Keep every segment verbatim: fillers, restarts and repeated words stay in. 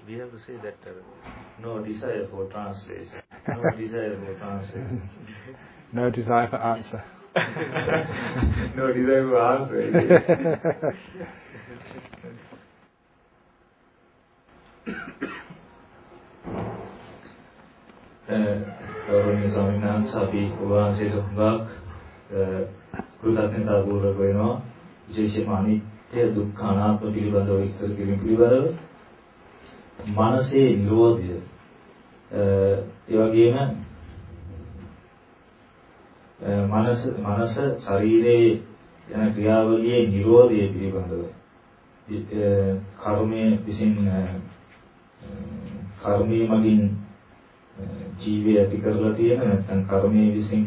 we have to say that uh, no desire for translation. No desire for translation. No desire for answer. No desire for answer. ගෞරවනීය ස්වාමීන් වහන්සේ අපි ඔබ වහන්සේට හුඟක් කෘතඥතා පූර්වක වෙනවා විශේෂයෙන්ම අනිත්‍ය දුක්ඛ අනාත්ම පිළිබඳව විස්තර කිරීම පිළිබඳව මනසේ නිරෝධය ඒ වගේම මනස මනස ශරීරයේ යන ක්‍රියාවලියේ නිරෝධය පිළිබඳව කර්මයේ විසින් කර්මයේ මගින් ජීවය ඇති කරලා තියෙන නැත්නම් කර්මයේ විසින්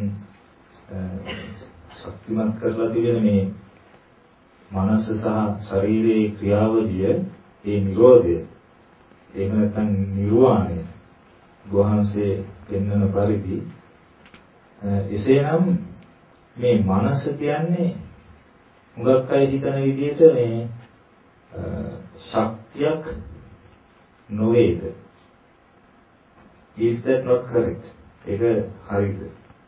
ශක්තිමත් කරලා තියෙන මේ මනස සහ ශරීරයේ ක්‍රියාවලිය ඒ නිරෝධය එහෙම නැත්නම් නිර්වාණය වහන්සේ පෙන්වන පරිදි එසේනම් මේ මනස කියන්නේ හුඟක් අය හිතන විදිහට මේ ශක්තියක් නොවේද? Is that not correct? Eka harida.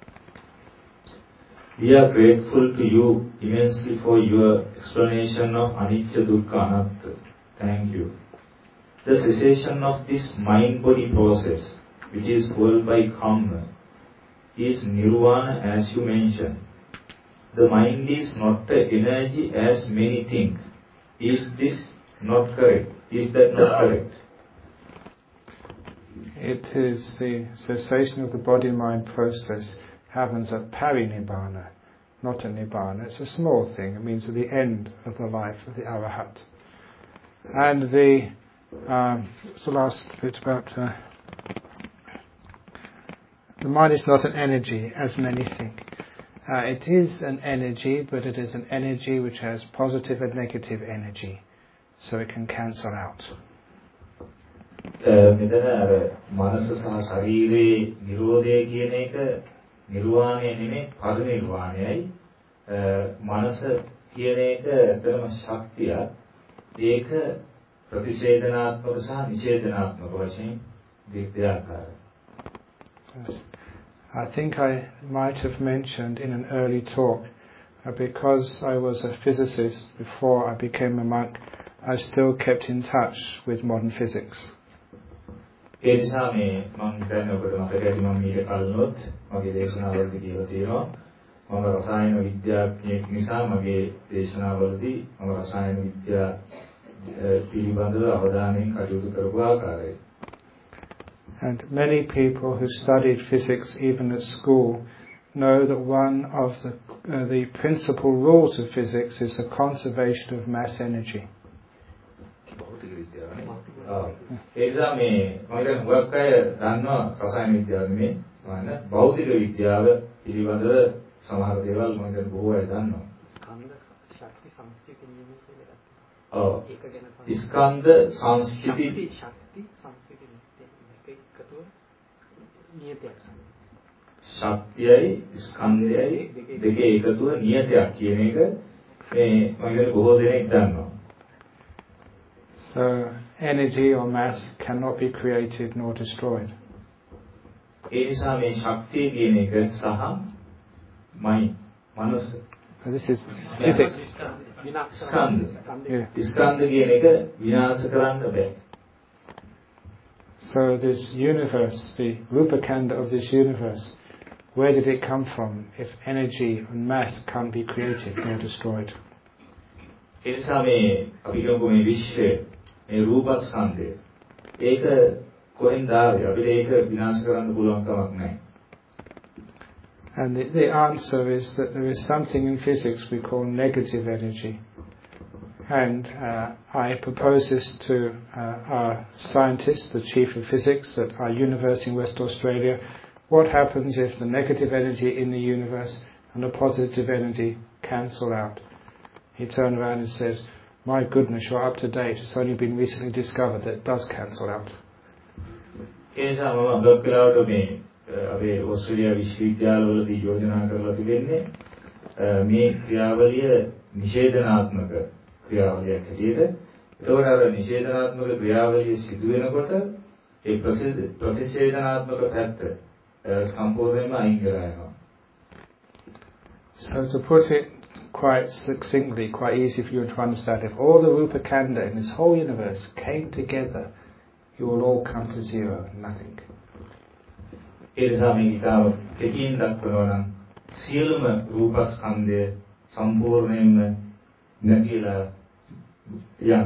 We are grateful to you immensely for your explanation of anicca dukkha anatta. Thank you. The cessation of this mind-body process, which is fueled by karma, is nirvana as you mentioned. The mind is not the energy as many think. Is this not correct? Is that not correct? It is the cessation of the body-mind process happens at parinibbana, not at nibbana. It's a small thing. It means at the end of the life of the arahat. And the um, what's the last bit about uh, the mind is not an energy as many think. Uh, it is an energy, but it is an energy which has positive and negative energy, so it can cancel out. මෙතන අර මනස සහ ශරීරයේ නිරෝධය කියන එක නිර්වාණය නෙමෙයි පරිනිර්වාණයයි. මනස කියන එක ඇත්තම ශක්තියක්. ඒක ප්‍රතිෂේධනාත්මක සහ නිෂේධනාත්මක වශයෙන් දෙආකාරයි. I think I might have mentioned in an early talk uh, because I was a physicist before I became a monk, I still kept in touch with modern physics. ඒ නිසා මේ මම දැන් ඔබට මතක ඇති මම ඊට කලිනුත් මගේ දේශනාවලදී කියලා තියෙනවා මම රසායන විද්‍යාඥයෙක් නිසා මගේ දේශනාවලදී මම රසායන විද්‍යා පිළිබඳව අවධානයෙන් කටයුතු කරපු ආකාරය. And many people who studied physics even at school know that one of the uh, the principal rules of physics is the conservation of mass energy. ඒ නිසා මේ මම හිතන්නේ හුඟක් අය දන්නවා රසායන විද්‍යාව නෙමෙයි මම භෞතික විද්‍යාව පිළිබඳව සමහර දේවල් මම හිතන්නේ බොහෝ අය දන්නවා. ස්කන්ධ ශක්ති සංස්කෘති නියම කියලා. ඔව්. ඒක ගැන ස්කන්ධ සංස්කෘති ශක්ති සංස්කෘති එකතුව නියතයක්. ශක්තියයි ස්කන්ධයයි දෙකේ එකතුව නියතයක් කියන එක මේ මම හිතන්නේ බොහෝ දෙනෙක් දන්නවා. So energy or mass cannot be created nor destroyed. ඒ නිසා මේ ශක්තිය කියන එක සහ මයි මනස this is physics. ස්කන්ධ ස්කන්ධ කියන එක විනාශ කරන්න බෑ. So this universe, the rupakanda of this universe, where did it come from if energy and mass can't be created nor destroyed? ඒ නිසා මේ අපි කියමු මේ විශ්වය මේ රූපස්කන්ධය ඒක කොහෙන්ද ආවේ අපිට ඒක විනාශ කරන්න පුළුවන් කමක් නැහැ. And the, the answer is that there is something in physics we call negative energy. And uh, I propose this to uh, our scientist, the chief of physics at our university in West Australia. What happens if the negative energy in the universe and the positive energy cancel out? He turned around and says, my goodness, you're up to date. It's only been recently discovered that it does cancel out. ඒ නිසා මම blog වෙලාවට මේ අපේ ඕස්ට්‍රේලියා විශ්වවිද්‍යාලවලදී යෝජනා කරලා තිබෙන්නේ මේ ක්‍රියාවලිය නිෂේධනාත්මක ක්‍රියාවලියක් හැටියට එතකොට අර නිෂේධනාත්මක ක්‍රියාවලිය සිදු වෙනකොට ඒ ප්‍රතිෂේධනාත්මක පැත්ත සම්පූර්ණයෙන්ම අයින් කරලා යනවා. So to put it quite succinctly, quite easy for you to understand, if all the Rupa Kanda in this whole universe came together, you will all come to zero, nothing. ඒ නිසා මේ ඊටව කෙටියෙන් දක්වනවා නම් සියලුම රූපස්කන්ධය සම්පූර්ණයෙන්ම නැතිලා යනවා.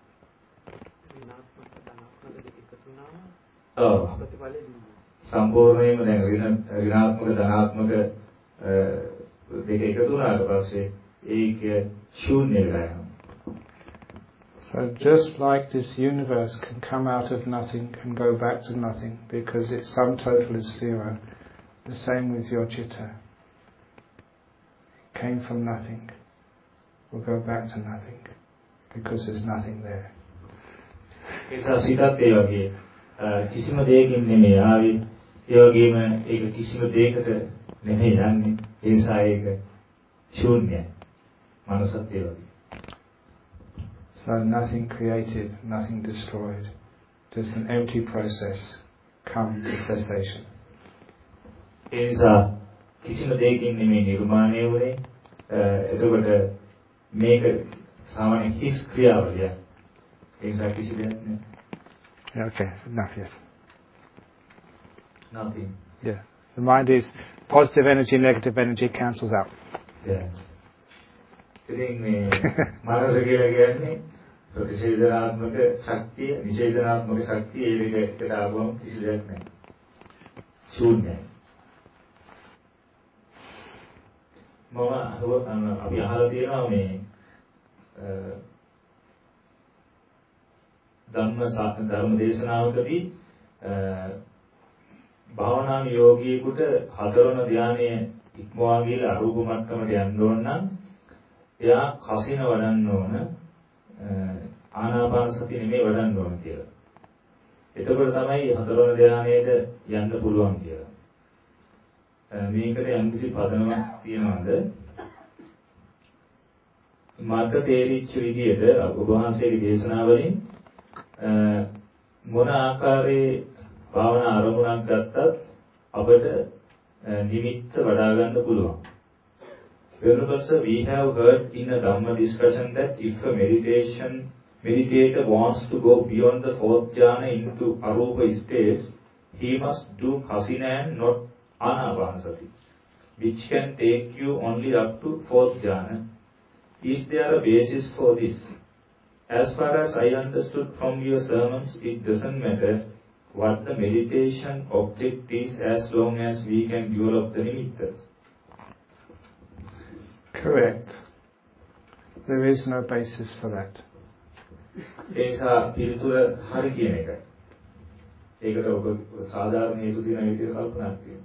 ඔව්. සම්පූර්ණයෙන්ම දැන් ඍණාත්මක ධනාත්මක දෙක එකතු වුණාට පස්සේ ඒක ශූන්‍ය වෙලා යනවා. So just like this universe can come out of nothing and go back to nothing because its sum total is zero, the same with your citta. Came from nothing, will go back to nothing because there's nothing there. ඒසා සිතත් ඒ වගේ කිසිම දෙයකින් නෙමෙයි ආවේ ඒ වගේම ඒක කිසිම දෙයකට නෙමෙයි යන්නේ ඒ නිසා ඒක ශූන්‍යයි මනසත් ඒ වගේ. So nothing created, nothing destroyed, just an empty process come to cessation. ඒ නිසා කිසිම දෙයකින් නෙමෙයි නිර්මාණය වුනේ එතකොට මේක සාමාන්‍ය හිස් ක්‍රියාවලිය ඒ නිසා කිසි දෙයක් නෑ. Okay, enough, yes. Nothing. Yeah. The mind is positive energy, negative energy cancels out. Yeah. ඉතින් මේ මානස කියලා කියන්නේ ප්‍රතිශේධනාත්මක ශක්තිය, නිෂේධනාත්මක ශක්තිය ඒ දෙක එකට ආවම කිසි දෙයක් නැහැ. ශූන්‍යයි. මම අපි අහලා තියෙනවා මේ ධම්ම ධර්ම දේශනාවකදී භාවනා යෝගීෙකුට හතරවන ධානයේ ඉක්මවා ගිහලා අරූප මට්ටමට යන්න ඕන නම් එයා කසින වඩන්න ඕන ආනාපාන සතිය නෙමෙයි වඩන්න ඕන කියලා. එතකොට තමයි හතරවන ධානයට යන්න පුළුවන් කියලා. මේකට යම්කිසි පදනමක් තියනවාද? මට තේරිච්ච විදිහට ඔබ වහන්සේගේ දේශනාවලින් මොන ආකාරයේ භාවනා අරමුණක් ගත්තත් අපිට නිමිත්ත වඩා ගන්න පුළුවන්. Venerable sir, we have heard in a Dhamma discussion that if a meditation meditator wants to go beyond the fourth jhana into arupa states, he must do kasina and not anapanasati, which can take you only up to fourth jhana. Is there a basis for this? As far as I understood from your sermons, it doesn't matter what the meditation object is as long as we can develop the nimitta. Correct. There is no basis for that. ඒසා පිළිතුර හරි කියන එකයි. ඒකට ඔබ සාධාරණ හේතු දින විදිහට කල්පනා කරන්න.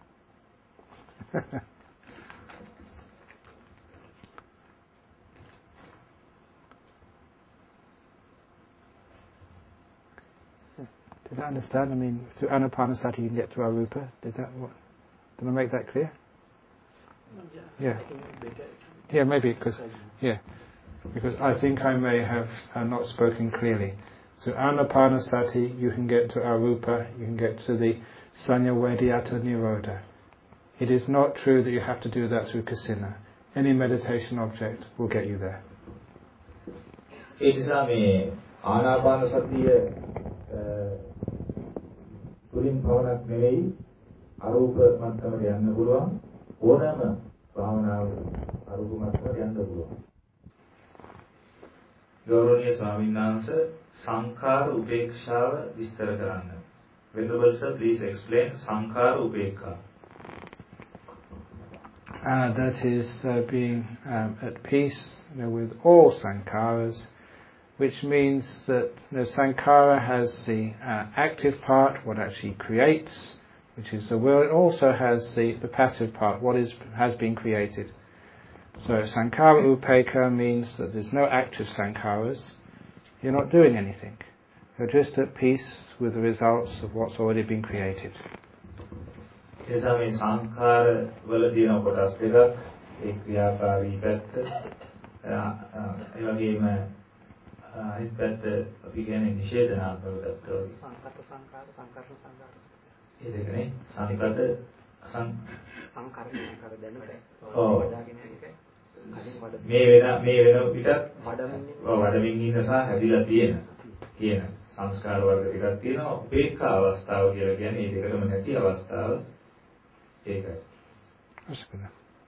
Did I understand? I mean, through Anapanasati you can get to Arupa. Did that? What, did I make that clear? Yeah. Yeah, maybe because yeah, because I think I may have uh, not spoken clearly. So Anapanasati you can get to Arupa, you can get to the Sanya Vedyata Nirodha. It is not true that you have to do that through Kasina. Any meditation object will get you there. ඒ නිසා මේ ආනාපාන සතිය තුලින් භවනක් නෙවෙයි අරූප මට්ටමට යන්න පුළුවන් ඕනෑම භාවනාව අරූප මට්ටමට යන්න පුළුවන්. ගෞරවනීය ස්වාමීන් වහන්සේ සංඛාර උපේක්ෂාව විස්තර කරන්න. Venerable sir, please explain සංඛාර උපේක්ඛා. Uh, that is uh, being um, at peace, you know, with all sankharas, which means that you know, sankhara has the uh, active part, what actually creates, which is the will. It also has the, the passive part, what is has been created. So sankhara upekkha means that there's no active sankharas. You're not doing anything. You're just at peace with the results of what's already been created. එසා මේ සංඛාර වල තියෙන කොටස් දෙකක් ඒ ක්‍රියාකාරී පැත්ත ඒ වගේම අනිත් පැත්ත අපි කියන්නේ නිෂේධනාත්මක පැත්ත වගේ. සංකත සංකාර සංකර්ණ සංකාර. ඒ දෙකනේ සනිපත අසං සංකර්ණ සංකාර දැනුනේ. ඔව්. වඩාගෙන එකයි. මේ වෙන මේ වෙන පිටත් වඩමින් ඔව් වඩමින් ඉන්න සහ හැදිලා තියෙන කියන සංස්කාර වර්ග ටිකක් තියෙනවා. උපේක්ඛා අවස්ථාව කියලා කියන්නේ මේ දෙකම නැති අවස්ථාව. ඒකයි. අස්කන.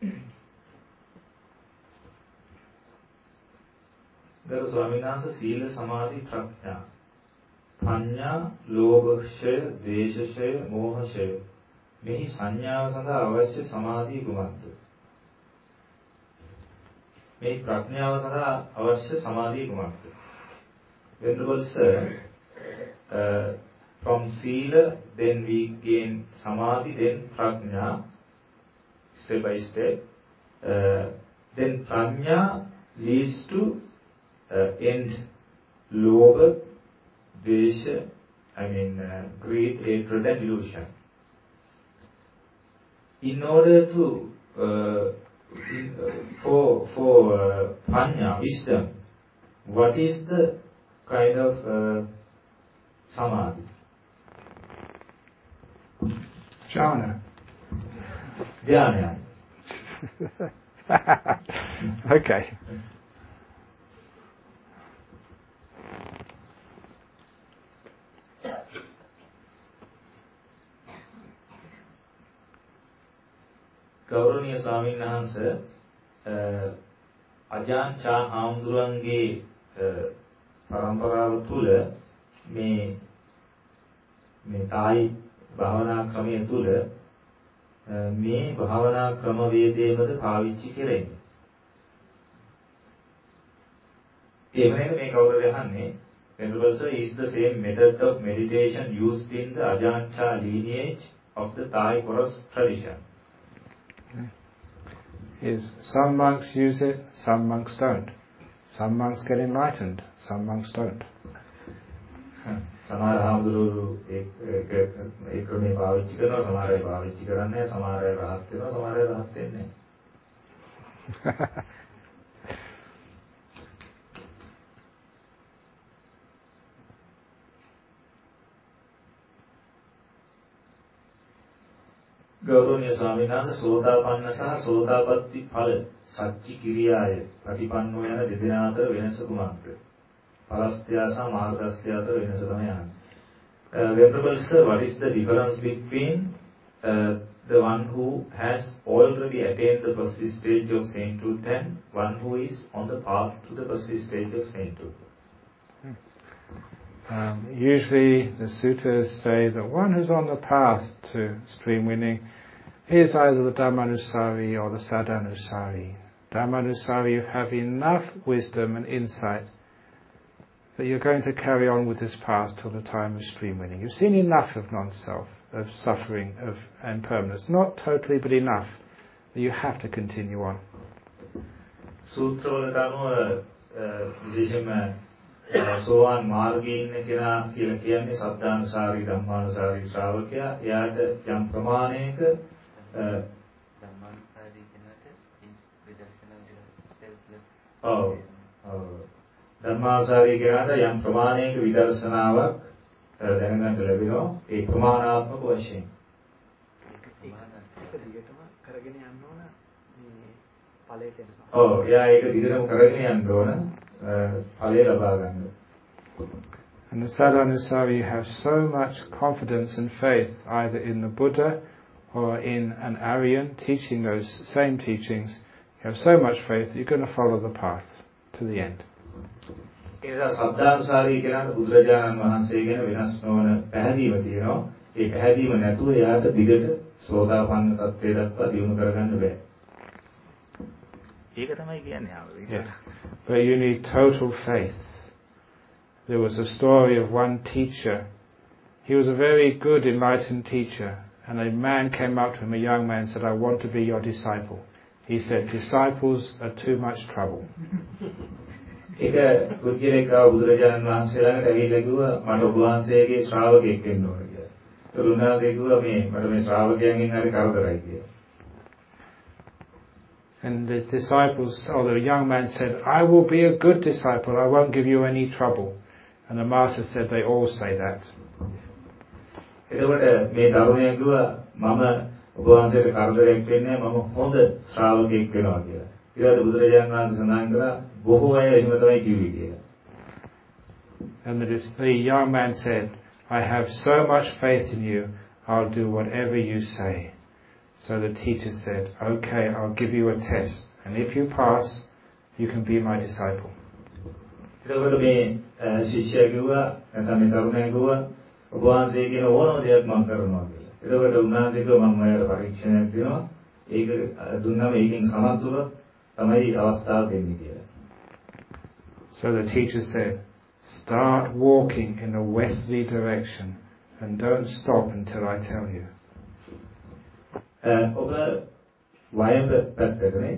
ගරු ස්වාමීන් වහන්සේ සීල සමාධි ප්‍රඥා පඤ්ඤා ලෝභක්ෂය ද්වේෂක්ෂය මෝහක්ෂය මෙහි සංඥාව සඳහා අවශ්‍ය සමාධිය කුමක්ද? මේ ප්‍රඥාව සඳහා අවශ්‍ය සමාධිය කුමක්ද? Venerable sir, uh, from sila then we gain samadhi, then prajna, step by step. Uh, then prajna leads to uh, end lobha, dvesha, I mean uh, greed, hatred and illusion. In order to uh, in, uh, for for uh, prajna, wisdom, what is the kind of uh, samadhi? Jhana. Dhyana. Okay. ගෞරවනීය ස්වාමීන් වහන්සේ අජාන් චා හාමුදුරන්ගේ පරම්පරාව තුල මේ මේ තායි භාවනා ක්‍රමයේ තුල මේ භාවනා ක්‍රම වේදේමද පාවිච්චි කරන්නේ. ඒ වෙනකොට මේ කවුරුද අහන්නේ? Venerable sir, is the same method of meditation used in the Ajahn Chah lineage of the Thai Forest tradition? Is some monks use it, some monks don't. Some monks get enlightened, some monks don't. සමහර හාමුදුරුවෝ ඒ ඒ ක්‍රමේ පාවිච්චි කරනවා, සමහර අය පාවිච්චි කරන්නේ නැහැ, සමහර අය රහත් වෙනවා, සමහර අය රහත් වෙන්නේ නැහැ. ගෞරවනීය ස්වාමීන් වහන්සේ සෝතාපන්න සහ සෝතාපට්ටි ඵල සච්චි කිරියාය ප්‍රතිපන්නෝ යන දෙදෙනා අතර වෙනස කුමක්ද? පලස්ත්‍යා සහ මාර්ගස්ත්‍යා අතර වෙනස තමයි අහන්නේ. Venerable sir, what is the difference between uh, the one who has already attained the first stage of sainthood and one who is on the path to the first stage of sainthood? Um, usually the sutras say that one who's on the path to stream winning is either the Dhammanusari or the Sadhanusari. Dhammanusari, you have enough wisdom and insight that you're going to carry on with this path till the time of stream winning. You've seen enough of non-self, of suffering, of impermanence. Not totally, but enough that you have to continue on. Sutra සෝවාන් මාර්ගයේ ඉන්න කෙනා කියලා කියන්නේ සද්ධානුසාරී ධම්මානුසාරී ශ්‍රාවකයා. එයාට යම් ප්‍රමාණයක ධම්මානුසාරී කෙනාට විදර්ශනා ඔව් ඔව් ධම්මානුසාරී කෙනාට යම් ප්‍රමාණයක විදර්ශනාවක් දැනගන්න ලැබෙනවා. ඒ ප්‍රමාණාත්මක වශයෙන්. ඒක දිගටම කරගෙන යන්න ඕන මේ ඵලයට එනවා. ඔව් එයා ඒක දිගටම කරගෙන යන්න ඕන. And the Sadhanusari have so much confidence and faith either in the Buddha or in an Aryan teaching those same teachings. You have so much faith that you're going to follow the path to the end. ඒසා සද්ධානුසාරී කියන බුදුරජාණන් වහන්සේ ගැන වෙනස් නොවන පැහැදීම තියෙනවා. ඒ පැහැදීම නැතුව එයාට දිගට සෝතාපන්න තත්ත්වයට දක්වා දියුණු කරගන්න බෑ. ඒක තමයි කියන්නේ ආවේ. But you need total faith. There was a story of one teacher. He was a very good enlightened teacher, and a man came up to him, a young man, and said, I want to be your disciple. He said, disciples are too much trouble. ඒක බුද්ධිලේකා බුදුරජාණන් වහන්සේ ළඟට ඇවිල්ලා කිව්වා මට ඔබ වහන්සේගේ ශ්‍රාවකයෙක් වෙන්න ඕන කියලා. ඒ උන්වහන්සේ කිව්වා මේ මට මේ ශ්‍රාවකයන්ගෙන් හරි කරදරයි කියලා. And the disciples, or the young man said, I will be a good disciple, I won't give you any trouble. And the master said, they all say that. එතකොට මේ තරුණයා කිව්වා මම ඔබ වහන්සේට කරදරයක් වෙන්නේ මම හොඳ ශ්‍රාවකෙක් වෙනවා කියලා. ඊට බුදුරජාණන් වහන්සේ සඳහන් කළා බොහෝ අය එහෙම තමයි කිව්වේ කියලා. And the, the young man said, I have so much faith in you, I'll do whatever you say. So the teacher said, okay, I'll give you a test. And if you pass, you can be my disciple. එතකොට මේ ශිෂ්‍යයා කිව්වා නැත්නම් මේ තරුණයා කිව්වා ඔබ වහන්සේ කියන ඕනම දෙයක් මම කරනවා කියලා. එතකොට උන්වහන්සේ කිව්වා මම ඔයාලට පරීක්ෂණයක් දෙනවා. ඒක දුන්නාම ඒකෙන් සමත් වුණොත් තමයි අවස්ථාව දෙන්නේ කියලා. So the teacher said, start walking in a westerly direction and don't stop until I tell you. ඔබ වයඹ පැත්තටනේ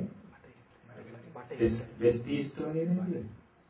west east වගේ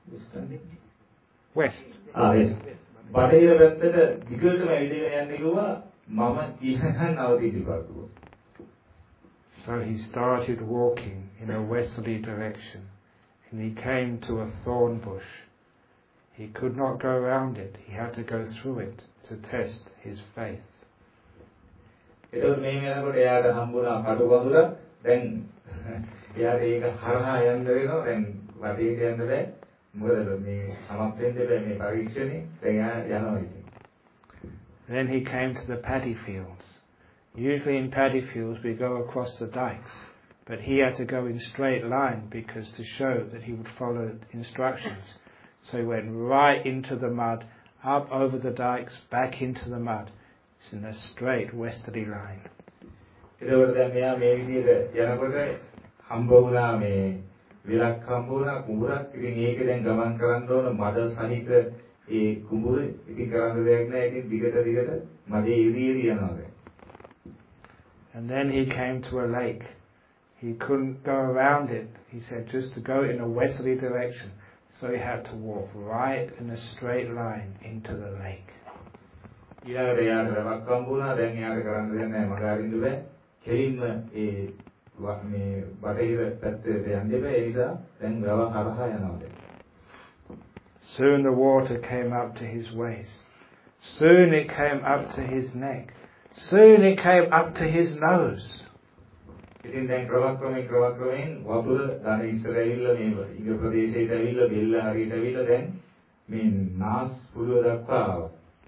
West. Ah, yes. බටහිර පැත්තට දිගටම ඇවිදගෙන යන්න කිව්වා මම ඉහකන් අවදීදීපා කිව්වා. So he started walking in a westerly direction and he came to a thorn bush. He could not go around it, he had to go through it to test his faith. එතකොට මේ වෙනකොට එයාට හම්බුණා කටු වඳුර. දැන් එයාට ඒක හරහා යන්න වෙනවා. දැන් වටේට යන්න බෑ. මොකද මේ සමත් වෙන්න බෑ මේ පරීක්ෂණේ. දැන් යනවා ඉතින්. Then he came to the paddy fields. Usually in paddy fields we go across the dikes, but he had to go in straight line because to show that he would follow instructions. So he went right into the mud, up over the dikes, back into the mud. It's in a straight westerly line. එතකොට දැන් මෙයා මේ විදිහට යනකොට හම්බ වුණා මේ විලක් හම්බ වුණා කුඹුරක්. ඉතින් ඒක දැන් ගමන් කරන්න ඕන මඩ සහිත ඒ කුඹුරේ. ඉතින් කරන්න දෙයක් නැහැ. ඉතින් දිගට දිගට මඩේ ඉරි ඉරි යනවා දැන්. And then he came to a lake. He couldn't go around it. He said just to go in a westerly direction. So he had to walk right in a straight line into the lake. ඊළඟට යාට රවක් හම්බුණා. දැන් යාට කරන්න දෙයක් නැහැ. මග අරින්න බෑ. කෙලින්ම ඒ මේ බටහිර පැත්තට යන්න බෑ. ඒ නිසා දැන් රව හරහා යනවා දැන්. Soon the water came up to his waist. Soon it came up to his neck. Soon it came up to his nose. ඉතින් දැන් ක්‍රමක්‍රමයෙන් ක්‍රමක්‍රමයෙන් වතුර ධන ඉස්සර ඇවිල්ලා මේ ඉග ප්‍රදේශයට ඇවිල්ලා බෙල්ල හරියට ඇවිල්ලා දැන් මේ නාස් පුඩුව දක්වා ආවා.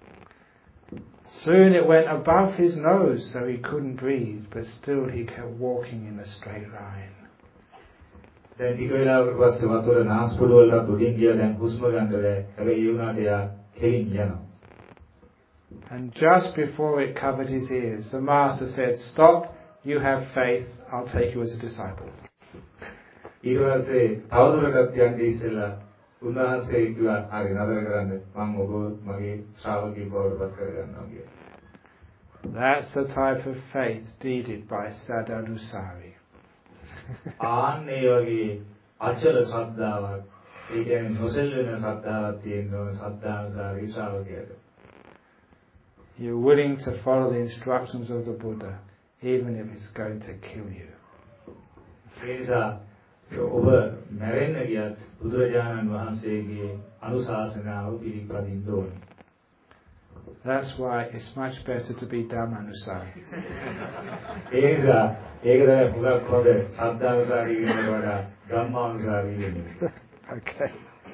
Soon it went above his nose, so he couldn't breathe, but still he kept walking in a straight line. දැන් ටික වෙලාවකට පස්සේ වතුර නාස් පුඩුව වලට උඩින් ගියා. දැන් හුස්ම ගන්න බැහැ. හැබැයි ඒ වුණාට එයා කෙලින් යනවා. And just before it covered his ears, the master said, "Stop, you have faith, I'll take you as a disciple." ඊට පස්සේ තවදුරටත් යන්නේ ඉස්සෙල්ලා උන්වහන්සේ කිව්වා හරි නතර කරන්න මම ඔබ මගේ ශ්‍රාවකයෙක් බවට පත් කරගන්නවා කියලා. That's the type of faith needed by Sadhanusari. ආන් ඒ වගේ අචල ශ්‍රද්ධාවක් ඒ කියන්නේ නොසෙල්වෙන ශ්‍රද්ධාවක් තියෙන සද්ධානුසාරී ශ්‍රාවකයාට. You're willing to follow the instructions of the Buddha, even if it's going to kill you. ඒ නිසා ඔබ මැරෙන්න ගියත් බුදුරජාණන් වහන්සේගේ අනුශාසනාව පිළිපදින්න ඕනේ. That's why it's much better to be Dhammanusari. ඒ නිසා ඒක තමයි පුරක් හොඳ සද්ධානුසාරී වෙනවට වඩා ධම්මානුසාරී වෙන්නේ. Okay.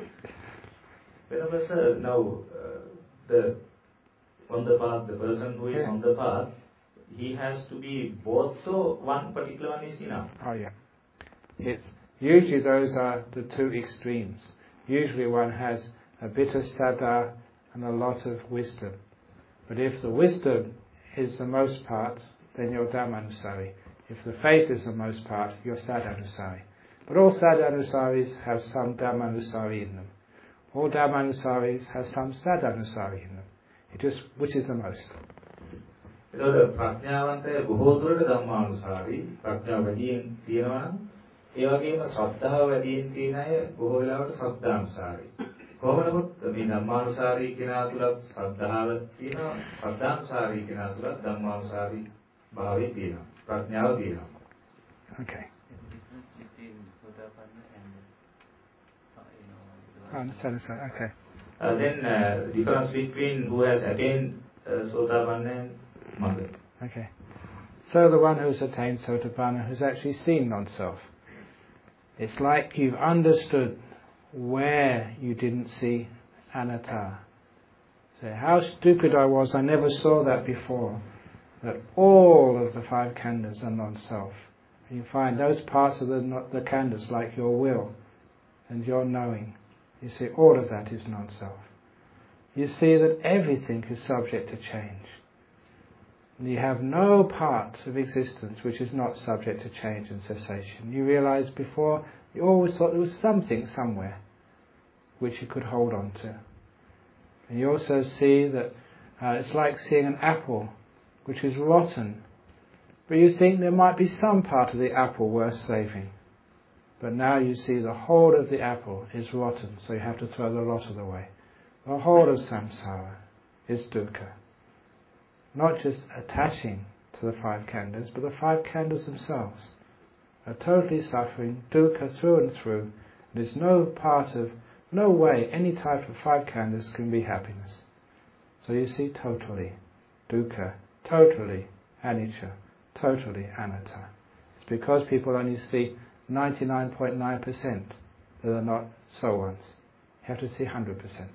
But sir, now uh, the on the path, the person who is yeah. on the path, he has to be both. So one particular one is enough. Oh yeah. It's usually those are the two extremes. Usually one has a bit of saddha and a lot of wisdom. But if the wisdom is the most part, then you're Dhammanusari. If the faith is the most part, you're Sadhanusari. But all Sadhanusaris have some Dhammanusari in them. All Dhammanusaris have some Sadhanusari in them. It just, which is the most? එතකොට ප්‍රඥාවන්තය බොහෝ දුරට ධම්මානුසාරී ප්‍රඥාව වැඩියෙන් තියෙනවා නම් ඒ වගේම ශ්‍රද්ධාව වැඩියෙන් තියෙන අය බොහෝ වෙලාවට ශ්‍රද්ධානුසාරී. කොහොම නමුත් මේ ධම්මානුසාරී කෙනා තුලත් ශ්‍රද්ධාව තියෙනවා, ශ්‍රද්ධානුසාරී කෙනා තුලත් ධම්මානුසාරී භාවය තියෙනවා, ප්‍රඥාව තියෙනවා. Okay. I understand. understand. Okay. Uh, then uh, difference between who has attained uh, Sotapanna and Magga. Okay. So the one who's attained Sotapanna has actually seen non-self. It's like you've understood where you didn't see anatta. So how stupid I was, I never saw that before. That all of the five khandhas are non-self. And you find those parts of the, the khandhas, like your will and your knowing, you see all of that is non-self. You see that everything is subject to change. And you have no part of existence which is not subject to change and cessation. You realize before, you always thought there was something somewhere which you could hold on to. And you also see that uh, it's like seeing an apple which is rotten. But you think there might be some part of the apple worth saving. But now you see the whole of the apple is rotten, so you have to throw the lot of the way. The whole of samsara is dukkha. Not just attaching to the five khandhas, but the five khandhas themselves are totally suffering, dukkha through and through. There's no part of, no way any type of five khandhas can be happiness. So you see totally dukkha, totally anicca, totally anatta. It's because people only see ninety-nine point nine percent that are not so ones. You have to see one hundred percent.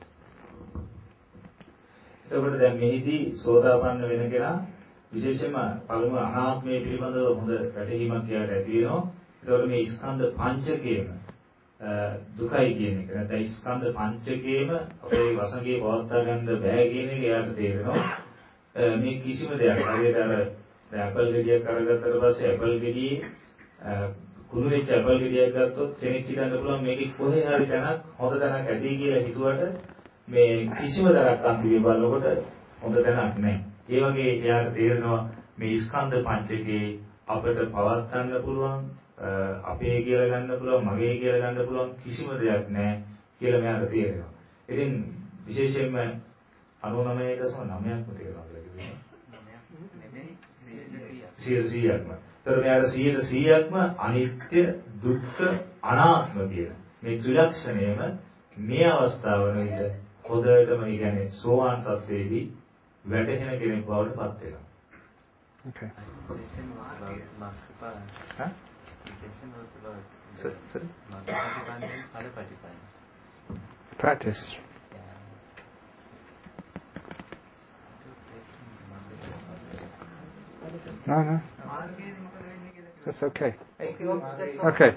එතකොට දැන් මෙහිදී සෝතාපන්න වෙන කෙනා විශේෂයෙන්ම පළමුව අනාත්මය පිළිබඳව හොඳ වැටහීමක් එයාට ඇති වෙනවා. ඒතකොට මේ ස්කන්ධ පංචකයේම දුකයි කියන එක. නැත්නම් ස්කන්ධ පංචකයේම අපේ වසඟේ පවත්වා ගන්න බෑ කියන එක එයාට තේරෙනවා. මේ කිසිම දෙයක් හරියට අර දැන් ඇපල් ගෙඩියක් අරගත්තට පස්සේ ඇපල් ගෙඩියේ කුණු වෙච්ච ඇපල් ගෙඩියක් ගත්තොත් කෙනෙක් හිතන්න පුළුවන් මේකේ කොහේ හරි තැනක් හොඳ තැනක් ඇති කියලා හිතුවට මේ කිසිම දරක් අන්තිමේ බලනකොට හොඳ තැනක් නැහැ. ඒ වගේ එයාට තේරෙනවා මේ ස්කන්ධ පංචකේ අපිට පවත්වන්න පුළුවන් අපේ කියලා ගන්න පුළුවන් මගේ කියලා ගන්න පුළුවන් කිසිම දෙයක් නැහැ කියලා මෙයාට තේරෙනවා. ඉතින් විශේෂයෙන්ම අනුනමය දශම නවයක්ම තේරෙනවා කියලා කිව්වේ. සියයට සීයක්ම. ඒතර මෙයාට සියයට සීයක්ම අනිත්‍ය දුක්ඛ අනාත්ම කියන මේ ත්‍රිලක්ෂණයම මේ අවස්ථාවවලදී හොඳටම කියන්නේ සෝවාන් තත්ත්වයේදී වැටහෙන කෙනෙක් බවට පත් වෙනවා. Okay. Huh? Practice. No, no. That's okay. Okay.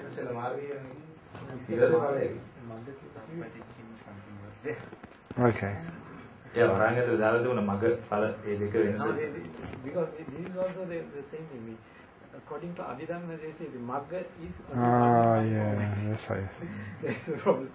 Okay. Yeah, Varangata දාලා දුන්න මග ඵල මේ දෙක වෙනස. Because this is also the, the same thing. According to Abhidhamma, they say the Magga is. Oh, yeah, that's right. That's the problem.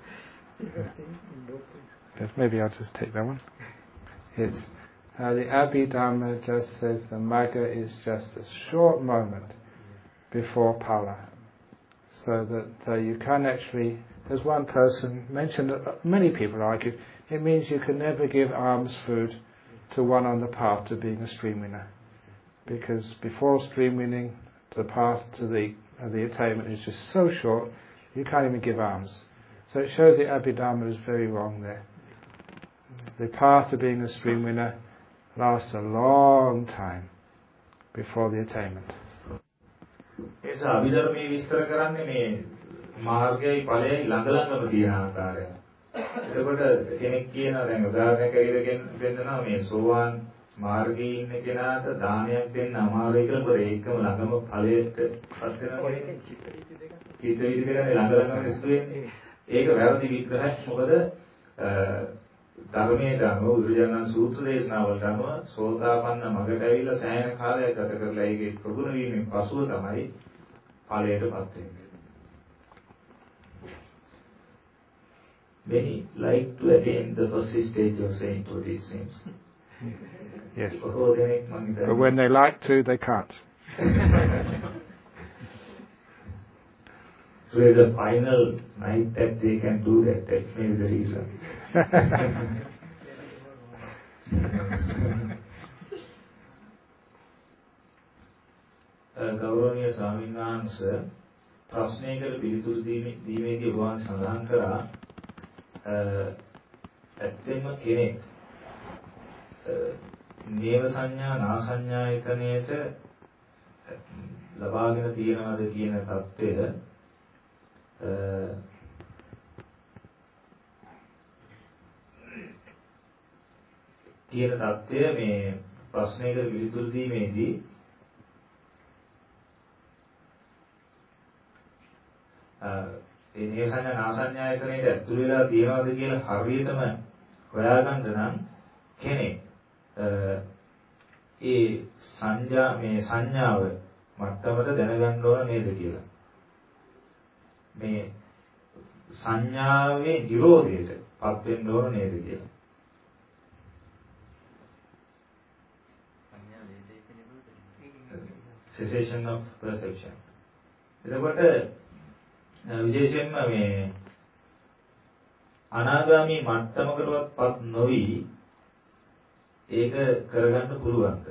Yes, maybe I'll just take that one. It's uh, the Abhidhamma just says the Magga is just a short moment before Phala, so that uh, you can actually. As one person mentioned, uh, many people argue, it means you can never give alms food to one on the path to being a stream winner. Because before stream winning, the path to the uh, the attainment is just so short, you can't even give alms. So it shows the Abhidhamma is very wrong there. The path to being a stream winner lasts a long time before the attainment. Yes, Abhidhamma විස්තර කරන්නේ මේ මාර්ගයයි ඵලයයි ළඟ ළඟම තියෙන ආකාරය. එතකොට කෙනෙක් කියනවා දැන් උදාහරණයක් ඇවිල්ලා දෙන්නවා මේ සෝවාන් මාර්ගයේ ඉන්න කෙනාට දානයක් දෙන්න අමාරුයි කියලා මොකද ඒකම ළඟම ඵලයට පත් වෙනවා. කීත විදිහට ළඟ ළඟම ඉස්සු වෙන්නේ. ඒක වැරදි විග්‍රහයක්. මොකද ධර්මයේ අනුව බුදුරජාණන් සූත්‍ර දේශනාවලට අනුව සෝතාපන්න මගට ඇවිල්ලා සෑහෙන කාලයක් ගත කරලා ඒකේ ප්‍රගුණ වීමෙන් පසුව තමයි ඵලයට පත් වෙන්නේ. Many like to attain the first stage of sainthood, it seems. Yes. But when they like to, they can't. So it's the final night that they can do that. That may be the reason. ගෞරවනීය ස්වාමීන් වහන්සේ ප්‍රශ්නයකට පිළිතුරු දීමේදී ඔබ වහන්සේ සඳහන් කරා ඇත්තෙන්ම කෙනෙක් නේව සංඥා නා සංඥායතනයේට ලබාගෙන තියෙනවද කියන தත්ත්වය තියෙන தත්ත්වය මේ ප්‍රශ්නයකට පිළිතුරු දීමේදී ඒ නේව සංඥා නා සංඥායතනයේට ඇතුළු වෙලා තියෙනවද කියලා හරියටම හොයාගන්න නම් කෙනෙක් ඒ සංඥා මේ සංඥාව මට්ටමට දැනගන්න ඕන නේද කියලා. මේ සංඥාවේ නිරෝධයට පත් වෙන්න ඕන නේද කියලා. cessation of perception. එතකොට විශේෂයෙන්ම මේ අනාගාමී මට්ටමකටවත් නොවි ඒක කරගන්න පුළුවන්ද?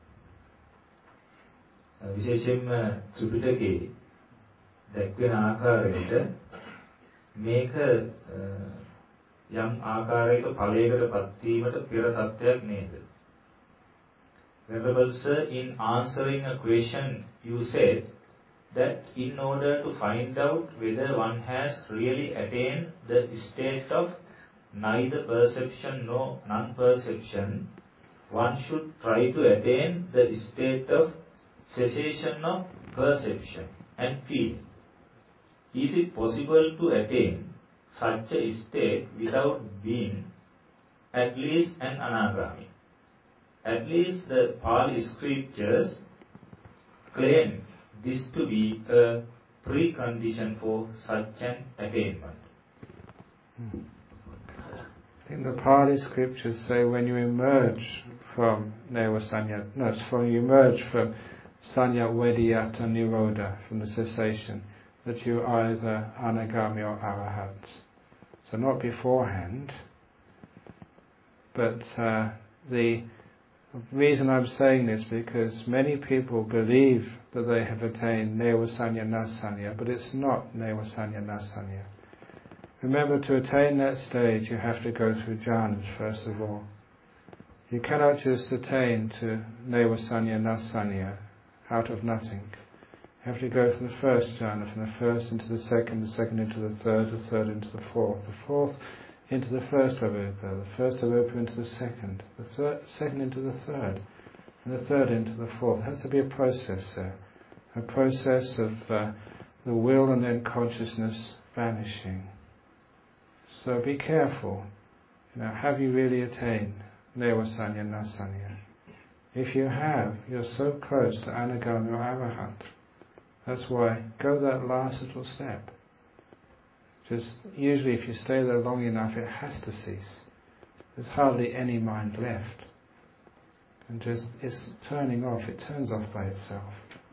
විශේෂයෙන්ම ත්‍රිපිටකයේ දැක්වෙන ආකාරයට මේක යම් ආකාරයක ඵලයකටපත් වීමට පෙර තත්ත්වයක් නේද? Venerable Sir, in answering a question, you said that in order to find out whether one has really attained the state of neither perception nor non-perception, one should try to attain the state of cessation of perception and feeling. Is it possible to attain such a state without being at least an anagami? At least the Pali scriptures claim this to be a precondition for such an attainment. Hmm. I think the Pali scriptures say when you emerge from Neva Sanya, no, it's when you emerge from Sanya Vediyata Nirodha, from the cessation, that you are either Anagami or Arahant. So not beforehand, but uh, the reason I'm saying this because many people believe that they have attained Neva Sanya Nasanya, but it's not Neva Sanya Nasanya. Remember, to attain that stage you have to go through jhanas first of all. You cannot just attain to Neva Sanya Nasanya out of nothing. You have to go from the first jhana, from the first into the second, the second into the third, the third into the fourth, the fourth into the first arupa, the first arupa into the second, the third, second into the third, and the third into the fourth. There has to be a process there, a process of uh, the will and then consciousness vanishing. So be careful. You know, have you really attained Neva Sanya Nasanya? If you have, you're so close to Anagami or Arahant. That's why go that last little step. Just usually if you stay there long enough it has to cease. There's hardly any mind left. And just it's turning off, it turns off by itself.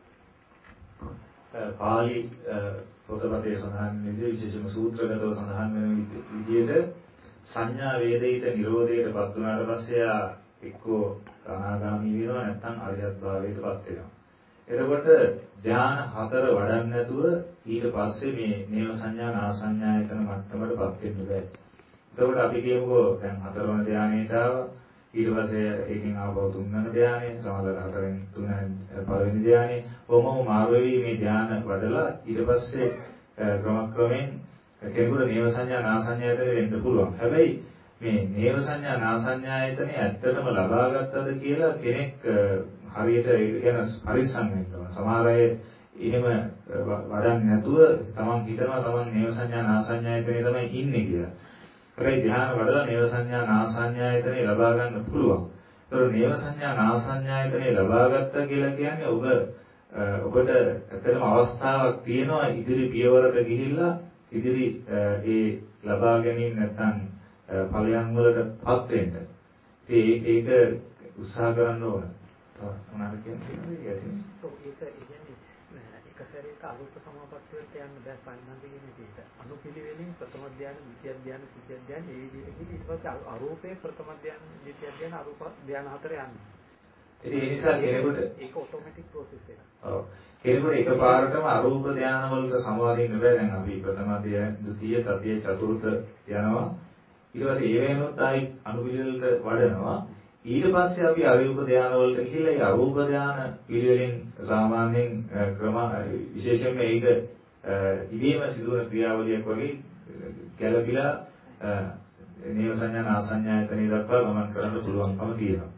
Pali පොතපතේ සඳහන් විදිහට විශේෂම සූත්‍රගතව සඳහන් වෙන විදිහට සංඥා වේදිත නිරෝධයට පත් වුණාට පස්සේ ආ එක්කෝ අනාගාමී වෙනවා නැත්නම් අරියත් භාවයට පත් වෙනවා. එතකොට ධ්‍යාන හතර වඩන්න නැතුව ඊට පස්සේ මේ නේව සංඥා නා සංඥායතන මට්ටමට පත් වෙන්න බෑ. එතකොට අපි කියමුකෝ දැන් හතරවන ධ්‍යානයට ආවා. ඊට පස්සේ ඒකෙන් ආවව තුන්වන ධ්‍යානෙ, සමහරවල් හතරෙන් තුන පළවෙනි ධ්‍යානෙ, කොහොමම මාරු වෙවි මේ ධ්‍යාන වඩලා ඊට පස්සේ ක්‍රමක්‍රමයෙන් කෙනෙකුට නේව සංඥා නා සංඥායතනෙ වෙන්න පුළුවන්. හැබැයි මේ නේව සංඥා නා සංඥායතනෙ ඇත්තටම ලබා ගත්තද කියලා කෙනෙක් හරියට ඒක ගැන පරිස්සම් වෙන්න ඕන. සමහර අය එහෙම වඩන්නේ නැතුව තමන් හිතනවා තමන් නේව සංඥා නා සංඥායතනෙ තමයි ඉන්නේ කියලා. හැබැයි ධ්‍යාන වඩලා නේව සංඥා නා සංඥායතනෙ ලබා ගන්න පුළුවන්. ඒතකොට නේව සංඥා නා සංඥායතනෙ ලබා ගත්තා කියලා කියන්නේ ඔබ ඔබට ඇත්තටම අවස්ථාවක් තියෙනවා ඉදිරි පියවරට ගිහිල්ලා ඉදිරි ඒ ලබා ගැනීම නැත්නම් ඵලයන් වලටපත් වෙන්න. ඉතින් ඒක උත්සාහ කරන්න ඕන. මොනවාද කියන්නේ කියන්නේ? ඒක කියන්නේ එක සැරේක අරූප සමාපත්තියට යන්න බෑ සම්බන්ධ කියන විදිහට. අනුපිළිවෙලින් ප්‍රථම ධ්‍යාන, ද්විතිය ධ්‍යාන, තෘතිය ධ්‍යාන ඒ විදිහට ගිහින් ඊට පස්සේ අරූපේ ප්‍රථම ධ්‍යාන, ද්විතිය ධ්‍යාන, අරූප ධ්‍යාන හතර යන්නේ. ඒ නිසා කෙනෙකුට ඒක ඔටෝමැටික් ප්‍රොසෙස් එකක්. ඔව්. කෙනෙකුට එකපාරටම අරූප ධ්‍යාන වලට සමවදින්න බෑ. දැන් අපි ප්‍රථම ධ්‍යාන, ද්විතිය, තෘතිය, චතුර්ථ යනවා. ඊට පස්සේ ඒ වෙනොත් ආයි අනුපිළිවෙලට වඩනවා. ඊට පස්සේ අපි අරූප ධානය වලට ගිහිල්ලා ඒ අරූප ධානය පිළිවෙලින් සාමාන්‍යයෙන් ක්‍රම විශේෂයෙන්ම ඒක ඉබේම සිදුවන ක්‍රියාවලියක් වගේ ගැළපිලා නේව සංඥා නාසඤ්ඤායතනෙ දක්වා ගමන් කරන්න පුළුවන්කම තියෙනවා.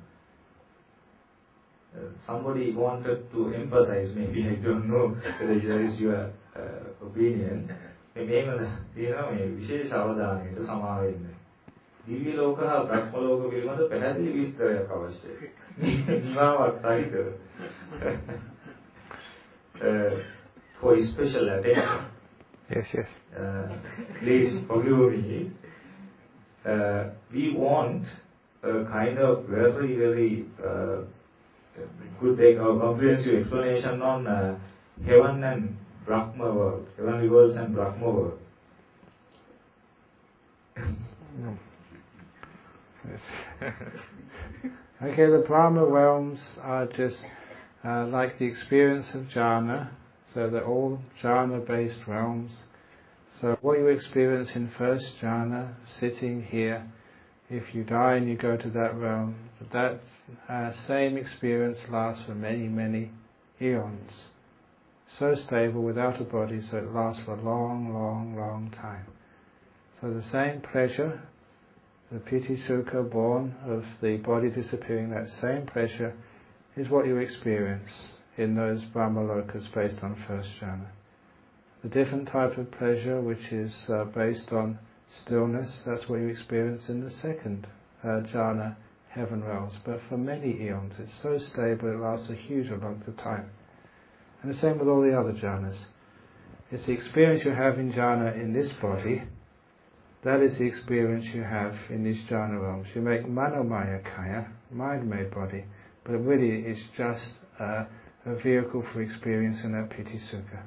Somebody wanted to emphasize, maybe I don't know whether that is your uh, opinion. මේක තියෙනවා මේ විශේෂ අවධානයට සමාව වෙන්න. දිව්‍ය ලෝක හා බ්‍රහ්ම ලෝක පිළිබඳ පැහැදිලි විස්තරයක් අවශ්‍යයි. නිවාවක් සහිතව. uh, for special attention. Yes, yes. Uh, please forgive me. Uh, we want a kind of very, very uh, good, uh, comprehensive explanation on uh, heaven and Brahma world, heavenly worlds and Brahma world. No. Yes. Okay, the Brahma realms are just uh, like the experience of jhana, so they're all jhana-based realms. So what you experience in first jhana, sitting here, if you die and you go to that realm, that uh, same experience lasts for many, many eons. So stable without a body, so it lasts for a long, long, long time. So the same pleasure, the piti sukha born of the body disappearing, that same pleasure is what you experience in those Brahmalokas based on first jhana. The different type of pleasure which is uh, based on stillness, that's what you experience in the second uh, jhana, heaven realms. But for many eons, it's so stable it lasts a huge amount of time. And the same with all the other jhanas. It's the experience you have in jhana in this body, that is the experience you have in these jhana realms. You make manomaya kaya, mind-made body, but really it's just uh, a vehicle for experiencing that piti sukha.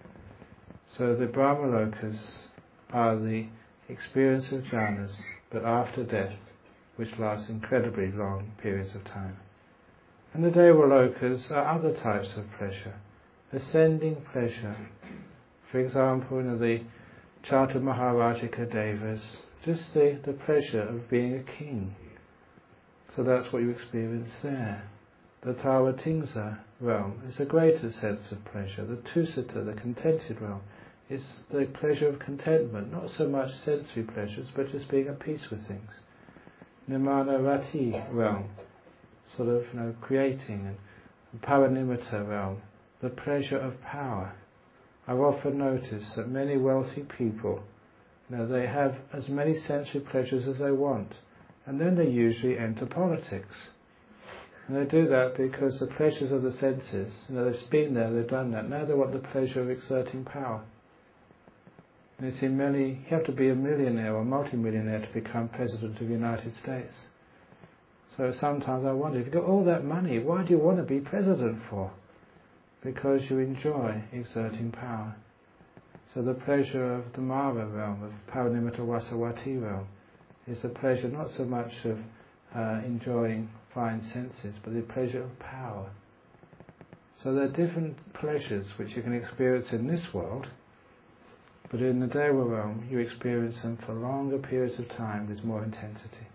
So the Brahmalokas are the experience of jhanas, but after death, which lasts incredibly long periods of time. And the Devalokas are other types of pleasure, ascending pleasure. For example, in the Chata Maharajika Devas, just the, the pleasure of being a king. So that's what you experience there. The Tawatingsa realm is a greater sense of pleasure. The Tusita, the contented realm, is the pleasure of contentment, not so much sensory pleasures, but just being at peace with things. Nimana Rati realm, sort of, you know, creating, and Paranimata realm, the pleasure of power. I've often noticed that many wealthy people, you know, they have as many sensory pleasures as they want, and then they usually enter politics. And they do that because the pleasures of the senses, you know, they've been there, they've done that, now they want the pleasure of exerting power. And you see many, you have to be a millionaire or multi-millionaire to become President of the United States. So sometimes I wonder, if you've got all that money, why do you want to be President for? Because you enjoy exerting power. So the pleasure of the Mara realm, of Paranimata Vasawati realm, is the pleasure not so much of uh, enjoying fine senses, but the pleasure of power. So there are different pleasures which you can experience in this world, but in the Deva realm you experience them for longer periods of time with more intensity.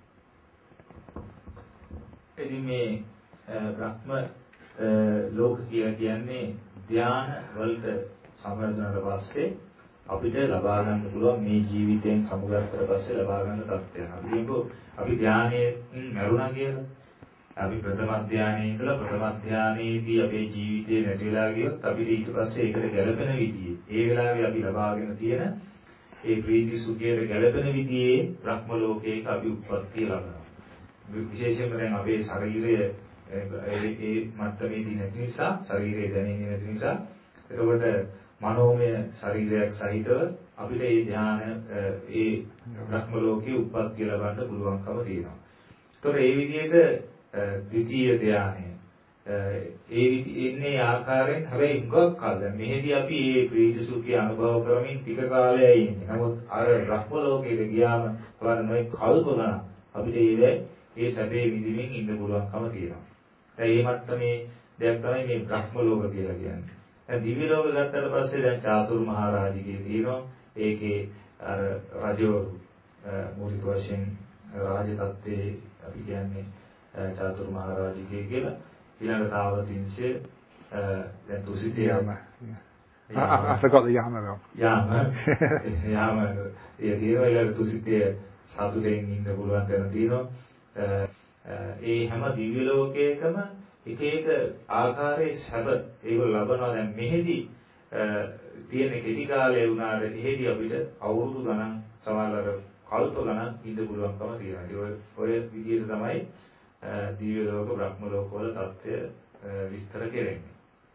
ලෝක කියලා කියන්නේ ධ්‍යාන වලට සමවැදුනට පස්සේ අපිට ලබා ගන්න පුළුවන් මේ ජීවිතයෙන් සමුගත්තට පස්සේ ලබා ගන්න තත්ත්වයක්. අපි කියමු අපි ධ්‍යානයෙන් මරුණා කියලා. අපි ප්‍රථම ධ්‍යානයේ ඉඳලා ප්‍රථම ධ්‍යානයේදී අපේ ජීවිතේ නැති වෙලා ගියොත් අපිට ඊට පස්සේ ඒකට ගැළපෙන විදිහේ ඒ වෙලාවේ අපි ලබාගෙන තියෙන ඒ ප්‍රීති සුඛයට ගැළපෙන විදිහේ බ්‍රහ්ම ලෝකයක අපි උප්පත්තිය ලබනවා. විශේෂයෙන්ම දැන් අපේ ශරීරය ඒ මට්ටමේදී නැති නිසා ශරීරය දැනෙන්නේ නැති නිසා එතකොට මනෝමය ශරීරයක් සහිතව අපිට ඒ ධ්‍යාන ඒ බ්‍රහ්ම ලෝකයේ උප්පත්තිය ලබන්න පුළුවන්කම තියෙනවා. ඒතකොට ඒ විදිහට ද්විතීය ධ්‍යානය ඒ ඉන්නේ ආකාරයෙන් හැබැයි ගොක් කාලද මෙහෙදී අපි මේ ප්‍රීති සුඛය අනුභව කරමින් ටික කාලයයි ඉන්නේ. නමුත් අර බ්‍රහ්ම ලෝකයට ගියාම වරණොයි කල්පනා අපිට ඒ ඒ සැපේ විඳින්මින් ඉන්න පුළුවන්කම තියෙනවා. දැන් මේ මට්ටමේ දෙයක් තමයි මේ බ්‍රහ්ම ලෝක කියලා කියන්නේ. දැන් දිව්‍ය ලෝක ගත්තට පස්සේ දැන් චාතුරු මහරජිකේ තියෙනවා. ඒකේ අර රජවරු මූලික වශයෙන් රාජ තත්ත්වයේ අපි කියන්නේ චාතුරු මහරජිකය කියලා. ඊළඟ තාවතින්සේ දැන් තුසිතේ Yama. Yeah. I, I forgot the Yama though. Yama. Yama. ඒ තියෙනවා ඊළඟ තුසිතේ සතුටෙන් ඉන්න පුළුවන් තැන තියෙනවා. ඒ හැම දිව්‍ය ලෝකයකම එක එක ආකාරයේ සැප ඒගොල්ලෝ ලබනවා. දැන් මෙහෙදි තියෙන කෙටි කාලය වුණාට එහෙදි අපිට අවුරුදු ගණන් සමහරවල් කල්ප ගණන් ඉඳ පුළුවන්කම තියෙනවා. ඒ ඔය විදිහට තමයි දිව්‍ය ලෝක බ්‍රහ්ම ලෝක වල தත්ත්වය විස්තර කෙරෙන්නේ.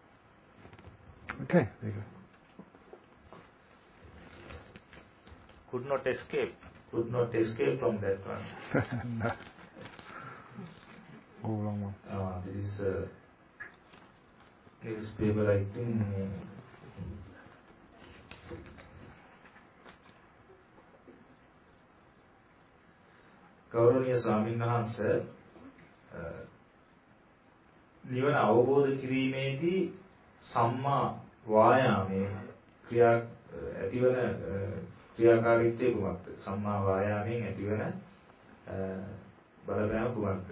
Okay, there you go. Could not escape. Could not escape from that one. No. Oh, long one. Uh, this is a newspaper, I think. ගෞරවනීය ස්වාමීන් වහන්සේ නිවන අවබෝධ කිරීමේදී සම්මා වායාමයේ ක්‍රියා ඇතිවන ක්‍රියාකාරීත්වය කුමක්ද? සම්මා වායාමයෙන් ඇතිවන බලපෑම කුමක්ද?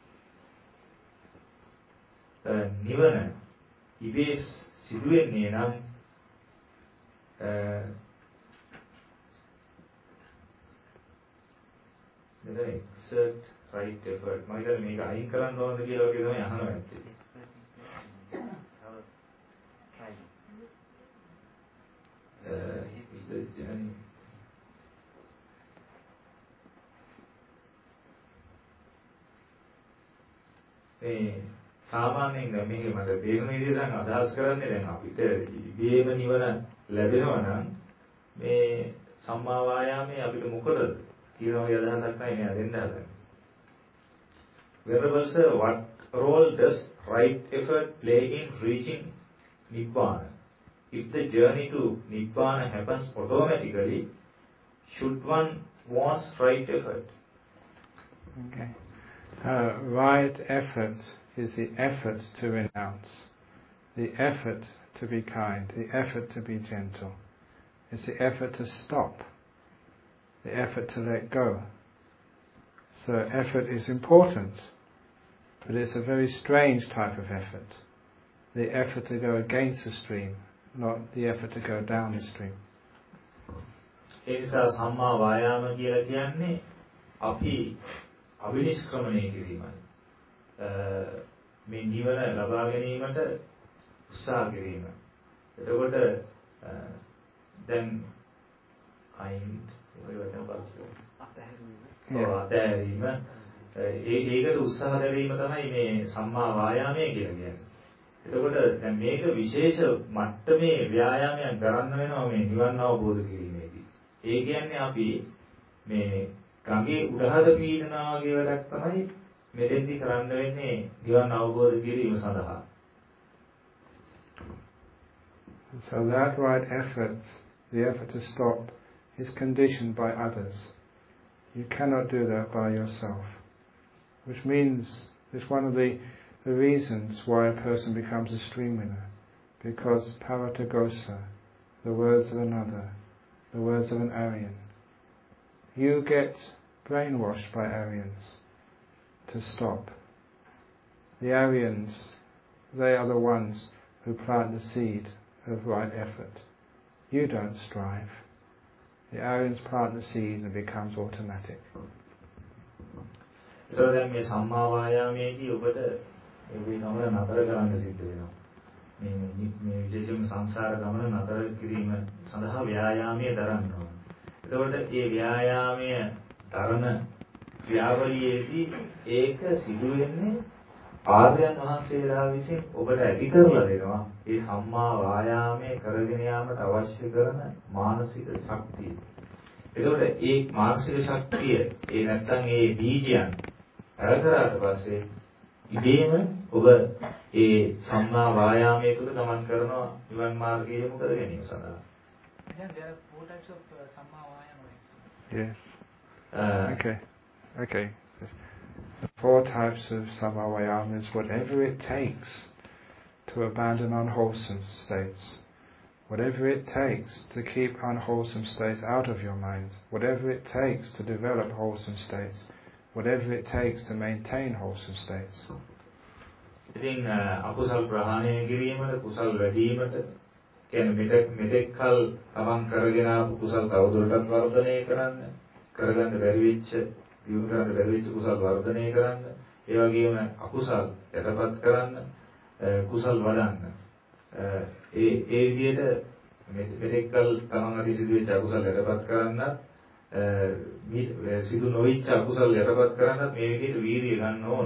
නිවන ඉබේ සිදුවෙන්නේ නම් මෙතන exert right effort මම හිතන්නේ මේක අයින් කරන්න ඕනද කියලා වගේ තමයි අහනවා ඇත්තේ. is the journey මේ සාමාන්‍යයෙන් දැන් මේක මට තේරෙන විදිහට නම් අදහස් කරන්නේ දැන් අපිට ඉබේම නිවන ලැබෙනවා නම් මේ සම්මා වායාමයේ අපිට මොකටද කියන වගේ අදහසක් නැහැ මේ දෙන්න හදන්නේ. Venerable sir, what role does right effort play in reaching Nibbana? If the journey to Nibbana happens automatically, should one want right effort? Okay. Uh, right effort is the effort to renounce, the effort to be kind, the effort to be gentle. It's the effort to stop, the effort to let go. So effort is important, but it's a very strange type of effort. The effort to go against the stream, not the effort to go down the stream. ඒ නිසා සම්මා වායාම කියලා කියන්නේ අපි අවිනිෂ්ක්‍රමණය කිරීමයි. මේ නිවන ලබා ගැනීමට උත්සාහ කිරීම. එතකොට දැන් kind ඔය වචන පාවිච්චි කරනවා. අතහැරීම ඒ ඒකට උත්සාහ දැරීම තමයි මේ සම්මා වායාමය කියලා කියන්නේ. එතකොට දැන් මේක විශේෂ මට්ටමේ ව්‍යායාමයක් කරන්න වෙනවා මේ නිවන් අවබෝධ කිරීමේදී. ඒ කියන්නේ අපි මේ ගඟේ උඩහද පීනනවා වගේ වැඩක් තමයි මෙතෙන්දී කරන්න වෙන්නේ නිවන් අවබෝධ කිරීම සඳහා. So that right effort, the effort to stop, is conditioned by others. You cannot do that by yourself. Which means it's one of the, the reasons why a person becomes a stream winner. Because paratagosa, the words of another, the words of an Aryan. You get brainwashed by Aryans to stop. The Aryans, they are the ones who plant the seed of right effort. You don't strive. The Aryans plant the seed and it becomes automatic. So then මේ සම්මා වායාමයේදී ඔබට ඒ ගමන නතර කරන්න සිද්ධ වෙනවා. මේ මේ විශේෂයෙන්ම සංසාර ගමන නතර කිරීම සඳහා ව්‍යායාමයේ දරන්න ඕන. එතකොට මේ ව්‍යායාමය දරන ක්‍රියාවලියේදී ඒක සිදු වෙන්නේ ආර්යයන් වහන්සේලා විසින් ඔබට ඇති කරලා දෙනවා. මේ සම්මා වායාමයේ කරගෙන යාමට අවශ්‍ය කරන මානසික ශක්තිය. එතකොට මේ මානසික ශක්තිය ඒ නැත්තම් ඒ බීජයන් අරකරාට පස්සේ ඉබේම ඔබ ඒ සම්මා වායාමයේ තුල ගමන් කරනවා නිවන් මාර්ගයේ යොමු කර ගැනීම සඳහා. Then there are four types of uh, samma vayama. Yes. Uh, okay. Okay. The four types of samma vayama is whatever it takes to abandon unwholesome states, whatever it takes to keep unwholesome states out of your mind, whatever it takes to develop wholesome states, whatever it takes to maintain wholesome states. ඉතින් අකුසල් ප්‍රහාණය කිරීමට කුසල් වැඩිවීමට කියන්නේ මෙතෙක් මෙතෙක් කල තමන් කරගෙන ආපු කුසල් තවදුරටත් වර්ධනය කරන්න, කරගන්න බැරි වෙච්ච, දියුණු කරන්න බැරි වෙච්ච කුසල් වර්ධනය කරන්න, ඒ වගේම අකුසල් යටපත් කරන්න, කුසල් වඩන්න. ඒ ඒ විදිහට මෙතෙක් කල තමන් අධි සිදු වෙච්ච අකුසල් යටපත් කරන්නත්, සිදු නොවිච්ච අකුසල් යටපත් කරන්නත් මේ විදිහට වීර්යය ගන්න ඕන.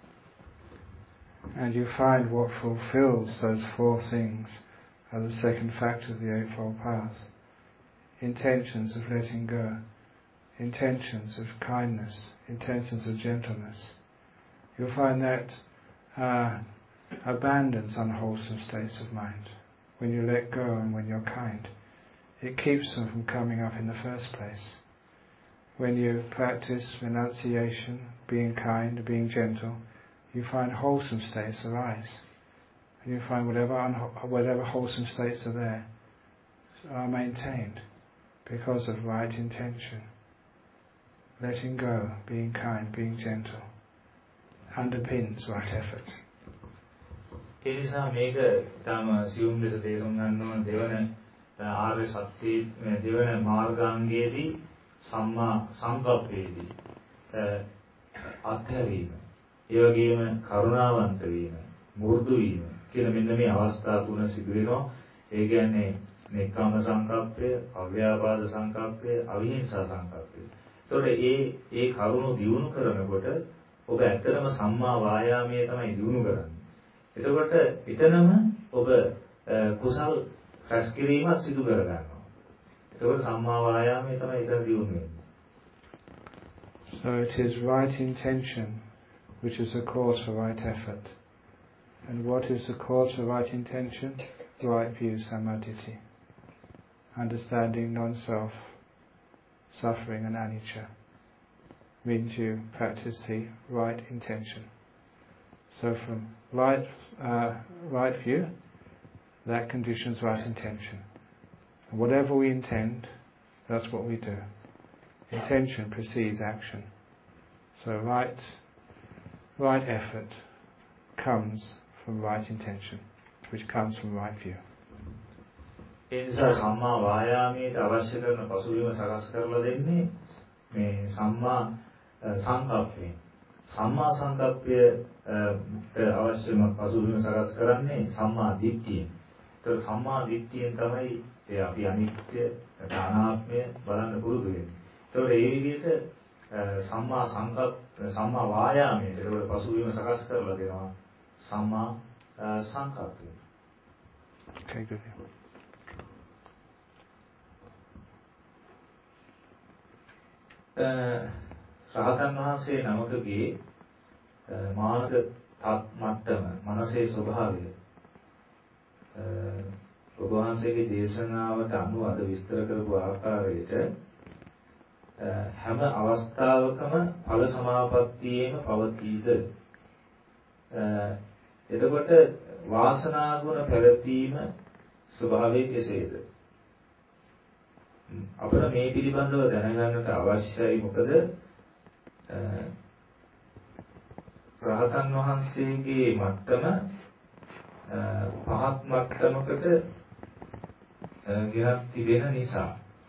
And you find what fulfills those four things are the second factor of the Eightfold Path. Intentions of letting go, intentions of kindness, intentions of gentleness. You'll find that uh, abandons unwholesome states of mind. When you let go and when you're kind, it keeps them from coming up in the first place. When you practice renunciation, being kind, being gentle, you find wholesome states arise. And you find whatever unho- whatever wholesome states are there are maintained because of right intention. Letting go, being kind, being gentle, underpins right effort. ඒ නිසා මේක ඊටම සියුම් ලෙස තේරුම් ගන්න ඕන දෙවන ආර්ය සත්‍ය දෙවන මාර්ගාංගයේදී සම්මා සංකප්පයේදී අත්හැරීම, ඒ වගේම කරුණාවන්ත වීම, මෘදු වීම කියන මෙන්න මේ අවස්ථා තුන සිදු වෙනවා. ඒ කියන්නේ නෙක්ඛම්ම සංකප්පය, අව්‍යාපාද සංකප්පය, අවිහිංසා සංකප්පය. ඒතකොට ඒ ඒ කරුණු දියුණු කරනකොට ඔබ ඇත්තටම සම්මා වායාමයේ තමයි දියුණු කරන්නේ. එතකොට ඊතනම ඔබ කුසල් රැස් කිරීමක් සිදු කර ගන්නවා. එතකොට සම්මා වායාමයේ තමයි ඊතන දියුණු වෙන්නේ. So it is right intention which is the cause for right effort. And what is the cause for right intention? Right view, samadhi. Understanding non-self, suffering and anicca means you practice the right intention. So from right, uh, right view, that conditions right intention. And whatever we intend, that's what we do. Intention precedes action. So right, right effort comes from right intention, which comes from right view. ඒ නිසා සම්මා වායාමයට අවශ්‍ය කරන පසුබිම සකස් කරලා දෙන්නේ මේ සම්මා සංකප්පය. සම්මා සංකප්පය අවශ්‍යම පසුබිම සකස් කරන්නේ සම්මා දිට්ඨිය. ඒතර සම්මා දිට්ඨියෙන් තමයි ඒ අපි අනිත්‍ය අනාත්මය බලන්න පුරුදු වෙන්නේ. ඒතකොට ඒ විදිහට සම්මා සංකප්ප සම්මා වායාමයට ඒතකොට පසුබිම සකස් කරලා දෙනවා සම්මා සංකප්පය. Okay, good. රහතන් වහන්සේ නමකගේ මානසික මට්ටම, මනසේ ස්වභාවය ඔබ වහන්සේගේ දේශනාවට අනුව අද විස්තර කරපු ආකාරයට හැම අවස්ථාවකම ඵල සමාපත්තියේම පවතීද? එතකොට වාසනා ගුණ පැවතීම ස්වභාවය කෙසේද? අපිට මේ පිළිබඳව දැනගන්නට අවශ්‍යයි. මොකද රහතන් වහන්සේගේ මට්ටම පහත් මට්ටමකට ගෙනත් තිබෙන නිසා.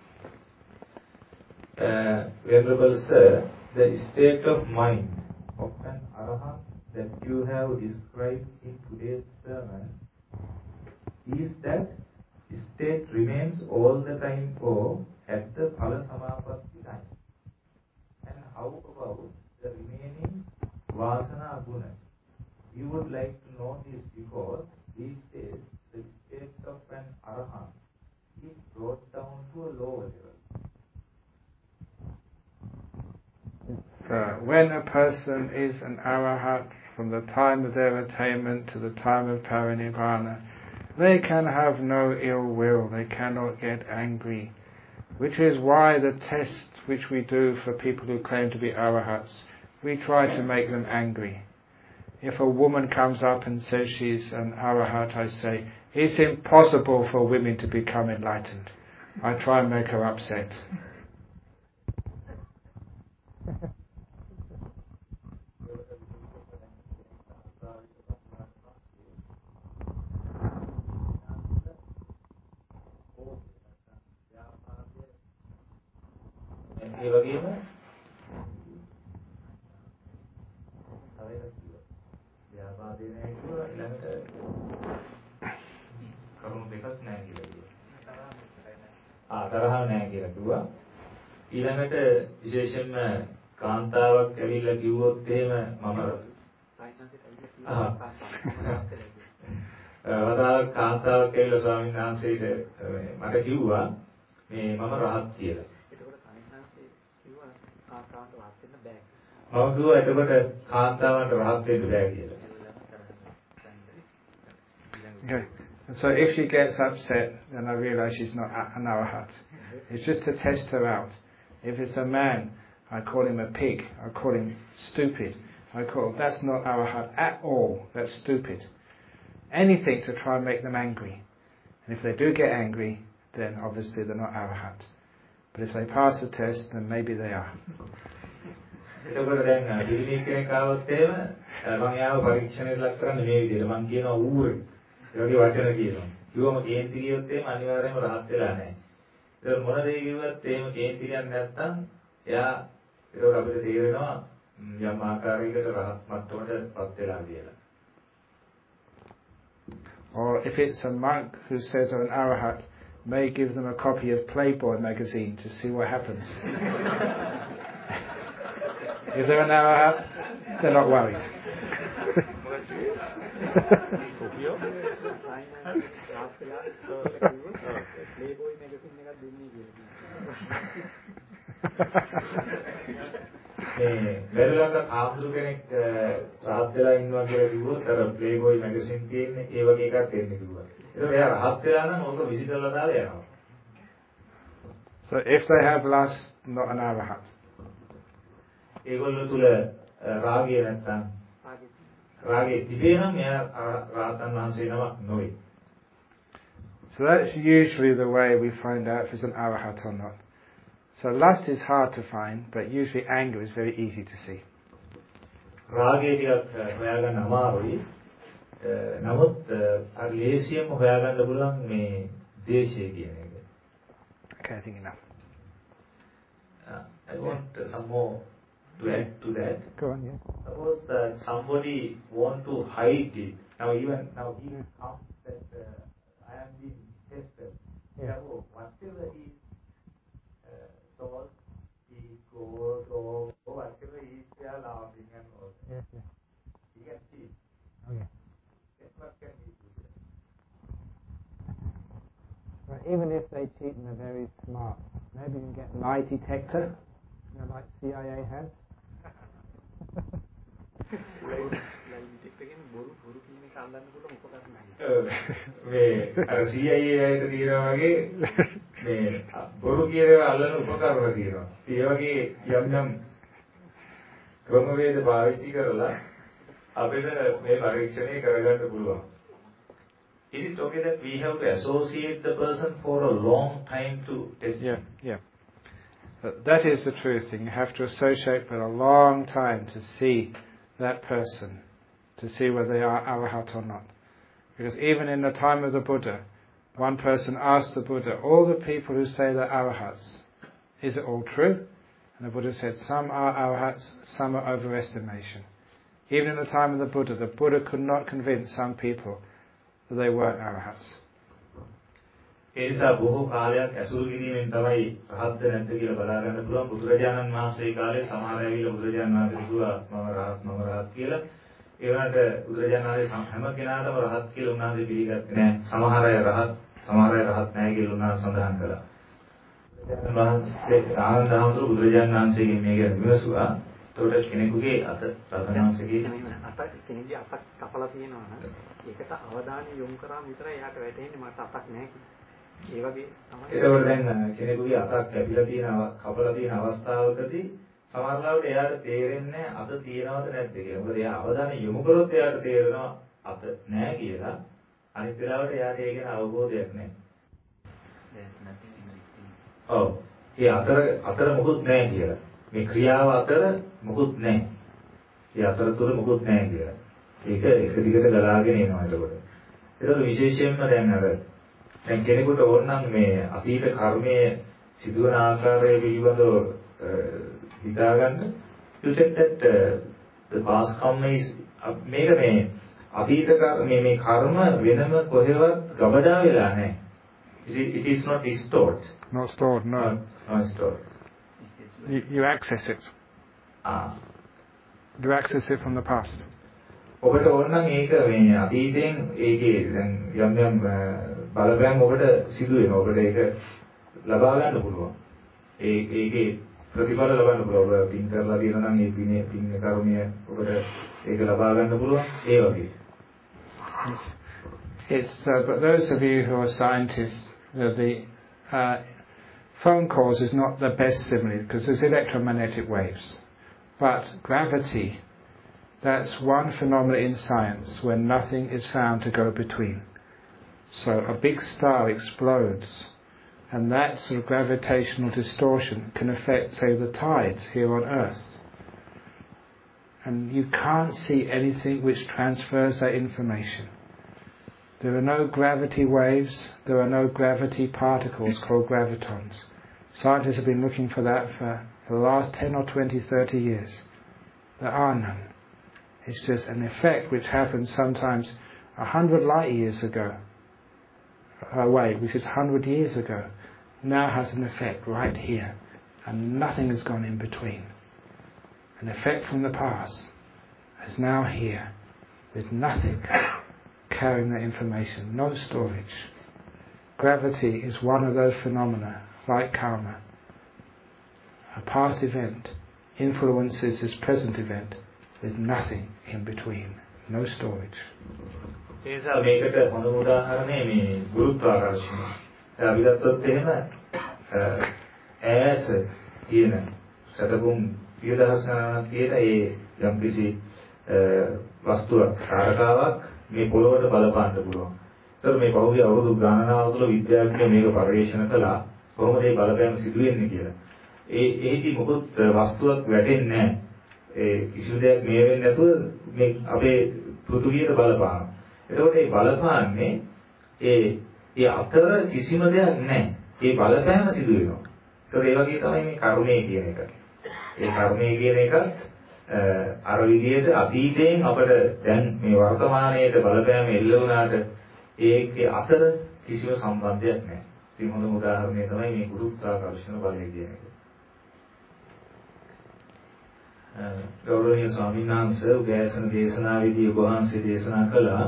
Venerable Sir, the state of mind of an arahant that you have described in today's sermon is that state remains all the time or at the phala samapatti time. And how about the remaining vasana guna? We would like to know this because these days the state of an arahant is brought down to a lower level. Uh, when a person is an arahat from the time of their attainment to the time of parinibbana, they can have no ill will, they cannot get angry, which is why the test which we do for people who claim to be arahats, we try to make them angry. If a woman comes up and says she's an arahat, I say, it's impossible for women to become enlightened. I try and make her upset. ඒ වගේම ව්‍යාපාදේ නැහැ කියලා ඊළඟට කරුණු දෙකක් නැහැ කියලා කිව්වා. ආ තරහ නැහැ කියලා කිව්වා. ඊළඟට විශේෂයෙන්ම කාන්තාවක් ඇවිල්ලා කිව්වොත් එහෙම මම වදාළ කාන්තාවක් ඇවිල්ලා ස්වාමීන් වහන්සේට මට කිව්වා මේ මම රහත් කියලා. මම කිව්වා එතකොට කාන්තාවන්ට රහත් වෙන්න බෑ කියලා. Okay. And so if she gets upset, then I realize she's not an arahat. It's just to test her out. If it's a man, I call him a pig. I call him stupid. I call that's not arahat at all. That's stupid. Anything to try and make them angry. And if they do get angry, then obviously they're not arahat. But if they pass the test, then maybe they are. එතකොට දැන් පිළිමේ කෙනෙක් ආවොත් එහෙම මම යාව පරීක්ෂණයට ලක් කරන්න මේ විදිහට මම කියනවා ඌරේ. ඒ වගේ වචන කියනවා. කිව්වම කේන්ති කියොත් එහෙම අනිවාර්යයෙන්ම රහත් වෙලා නැහැ. ඒක මොන දේ කිව්වත් එහෙම කේන්ති කියන්නේ නැත්නම් එයා ඒක අපිට තේරෙනවා යම් ආකාරයකට රහත් මට්ටමටපත් වෙලා කියලා. Or if it's a monk who says an arahat, may give them a copy of Playboy magazine to see what happens. If they're an arahat, they're not worried. මේ මෙරළක ආම්සු කෙනෙක් රහත් වෙලා ඉන්නවා කියලා කිව්වොත් අර ප්ලේබොයි මැගසින් තියෙන්නේ ඒ වගේ එකක් දෙන්න කිව්වා. ඒක එයා රහත් වෙලා නම් ඕක විසිකලා දාලා යනවා. So if they have lust, not an arahat. ඒගොල්ලෝ තුල රාගය නැත්තම් රාගය තිබේ නම් එයා රහතන් වහන්සේ නමක් නොවේ. So that's usually the way we find out if it's an arahat or not. So lust is hard to find, but usually anger is very easy to see. රාගය ටිකක් හොයාගන්න අමාරුයි. නමුත් අර ලේසියෙන්ම හොයාගන්න පුළුවන් මේ ද්වේෂය කියන එක. Okay, I think enough. Uh, I want uh, some more to add to that. Go on, yeah. Suppose that somebody want to hide it. Now even now even comes that uh, I am being tested. Yeah. So whatever he uh, told, he goes or whatever he is there laughing and all. Yes, yes. He can see. Oh yeah. That's what can he do there? But even if they cheat and are very smart, maybe you can get an lie detector, you know, like C I A has. මේ අර C I A ඇයිද තියෙනවා වගේ මේ බොරු කියනවා අල්ලන උපකරණ තියෙනවා. ඒ වගේ යම් යම් ක්‍රමවේද පාවිච්චි කරලා අපිට මේ පරීක්ෂණය කරගන්න පුළුවන්. Is it okay that we have to associate the person for a long time to test? Yeah, yeah. But that is the true thing. You have to associate for a long time to see that person, to see whether they are arahat or not. Because even in the time of the Buddha, one person asked the Buddha, all the people who say they're arahats, is it all true? And the Buddha said, some are arahats, some are overestimation. Even in the time of the Buddha, the Buddha could not convince some people that they weren't arahats. ඒ නිසා බොහෝ කාලයක් ඇසුරු කිරීමෙන් තමයි රහත් නැද්ද කියලා බලා ගන්න පුළුවන්. බුදුරජාණන් වහන්සේ කාලේ සමහර ඇවිල්ලා බුදුරජාණන් වහන්සේ කිව්වා මම රහත් මම රහත් කියලා. ඒ වුණාට බුදුරජාණන් වහන්සේ හැම කෙනාටම රහත් කියලා උන්වහන්සේ පිළිගත්තේ නැහැ. සමහර අය රහත් සමහර අය රහත් නැහැ කියලා උන්වහන්සේ සඳහන් කළා. බුදුරජාණන් වහන්සේ ආනන්ද හාමුදුරුවෝ බුදුරජාණන් වහන්සේගෙන් මේ ගැන විමසුවා. ඒකට කෙනෙකුගේ අත රතන වහන්සේගේ අත කෙනෙකුගේ අතක් කපලා තියෙනවා නම් ඒකට අවධානය යොමු කරාම විතරයි එයාට වැටෙන්නේ මට අතක් නැහැ කියලා. ඒ වගේ තමයි. ඒකවල දැන් කෙනෙකුගේ අතක් කැපිලා තියෙන කපලා තියෙන අවස්ථාවකදී සමහර ලාවට එයාට තේරෙන්නේ අත තියෙනවද නැද්ද කියලා. මොකද එයා අවධානය යොමු කරොත් එයාට තේරෙනවා අත නැහැ කියලා. අනිත් වෙලාවට එයාට ඒ ගැන අවබෝධයක් නැහැ. There's nothing in between. ඔව්. ඒ අතර අතර මොකුත් නැහැ කියලා. මේ ක්‍රියාව අතර මොකුත් නැහැ. ඒ අතර තුර මොකුත් නැහැ කියලා. ඒක එක දිගට ගලාගෙන එනවා එතකොට. ඒතකොට විශේෂයෙන්ම දැන් අර දැන් කෙනෙකුට ඕන නම් මේ අතීත කර්මයේ සිදුවන ආකාරය පිළිබඳව හිතාගන්න you said that uh, the past karma is මේක මේ අතීත මේ මේ කර්ම වෙනම කොහෙවත් ගබඩා වෙලා නැහැ. It is not stored. Not stored, no. Not, not stored. You, you access it. Ah. You access it from the past. ඔබට ඕන නම් ඒක මේ අතීතයෙන් ඒකේ දැන් යම් යම් බලපෑම් ඔබට සිදු වෙනවා. ඔබට ඒක ලබා ගන්න පුළුවන්. ඒ ඒකේ ප්‍රතිඵල ලබන්න පුළුවන්. ඔබ පින් කරලා තියෙනවා නම් ඒ පිනේ පින් කර්මය ඔබට ඒක ලබා ගන්න පුළුවන්. ඒ වගේ. It's, it's uh, but those of you who are scientists, uh, the uh, phone calls is not the best simile because there's electromagnetic waves, but gravity, that's one phenomenon in science when nothing is found to go between. So a big star explodes, and that sort of gravitational distortion can affect, say, the tides here on Earth. And you can't see anything which transfers that information. There are no gravity waves, there are no gravity particles called gravitons. Scientists have been looking for that for the last ten or twenty, thirty years. There are none. It's just an effect which happened sometimes a hundred light years ago, away, which is a hundred years ago, now has an effect right here, and nothing has gone in between. An effect from the past is now here, with nothing carrying that information, no storage. Gravity is one of those phenomena, like karma. A past event influences this present event with nothing in between, no storage. ඒ නිසා මේකට හොඳම උදාහරණය මේ ගුරුත්වාකර්ෂණය. අපි ගත්තොත් එහෙම ඈත තියෙන සතපුම් සිය දහස් ගණනක් තියෙන ඒ යම්කිසි වස්තුවක් කාරකාවක් මේ පොළොවට බලපාන්න පුළුවන්. ඒතර මේ පහුගිය අවුරුදු ගණනාව තුළ විද්‍යාඥයෝ මේක පරිශන කළා කොහොමද මේ බලපෑම සිදු වෙන්නේ කියලා. ඒ ඒටි මොකොත් වස්තුවක් වැටෙන්නේ නැහැ. ඒ කිසිම දෙයක් මේ වෙන්නේ නැතුව මේ අපේ පෘථුවියට බලපානවා. එතකොට මේ බලපාන්නේ ඒ ඒ අතර කිසිම දෙයක් නැහැ. ඒ බලපෑම සිදු වෙනවා. ඒතකොට ඒ වගේ තමයි මේ කර්මය කියන එක. ඒ කර්මය කියන එකත් අර විදිහට අතීතයෙන් අපිට දැන් මේ වර්තමානයේට බලපෑම එල්ල වුණාට ඒකේ අතර කිසිම සම්බන්ධයක් නැහැ. ඉතින් හොඳම උදාහරණය තමයි මේ ගුරුත්වාකර්ෂණ බලය කියන එක. ගෞරවනීය ස්වාමීන් වහන්සේ උගෑසන දේශනාවේදී ඔබ වහන්සේ දේශනා කළා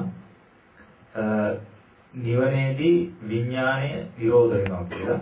නිවනේදී විඥාණය නිරෝධ වෙනවා කියලා.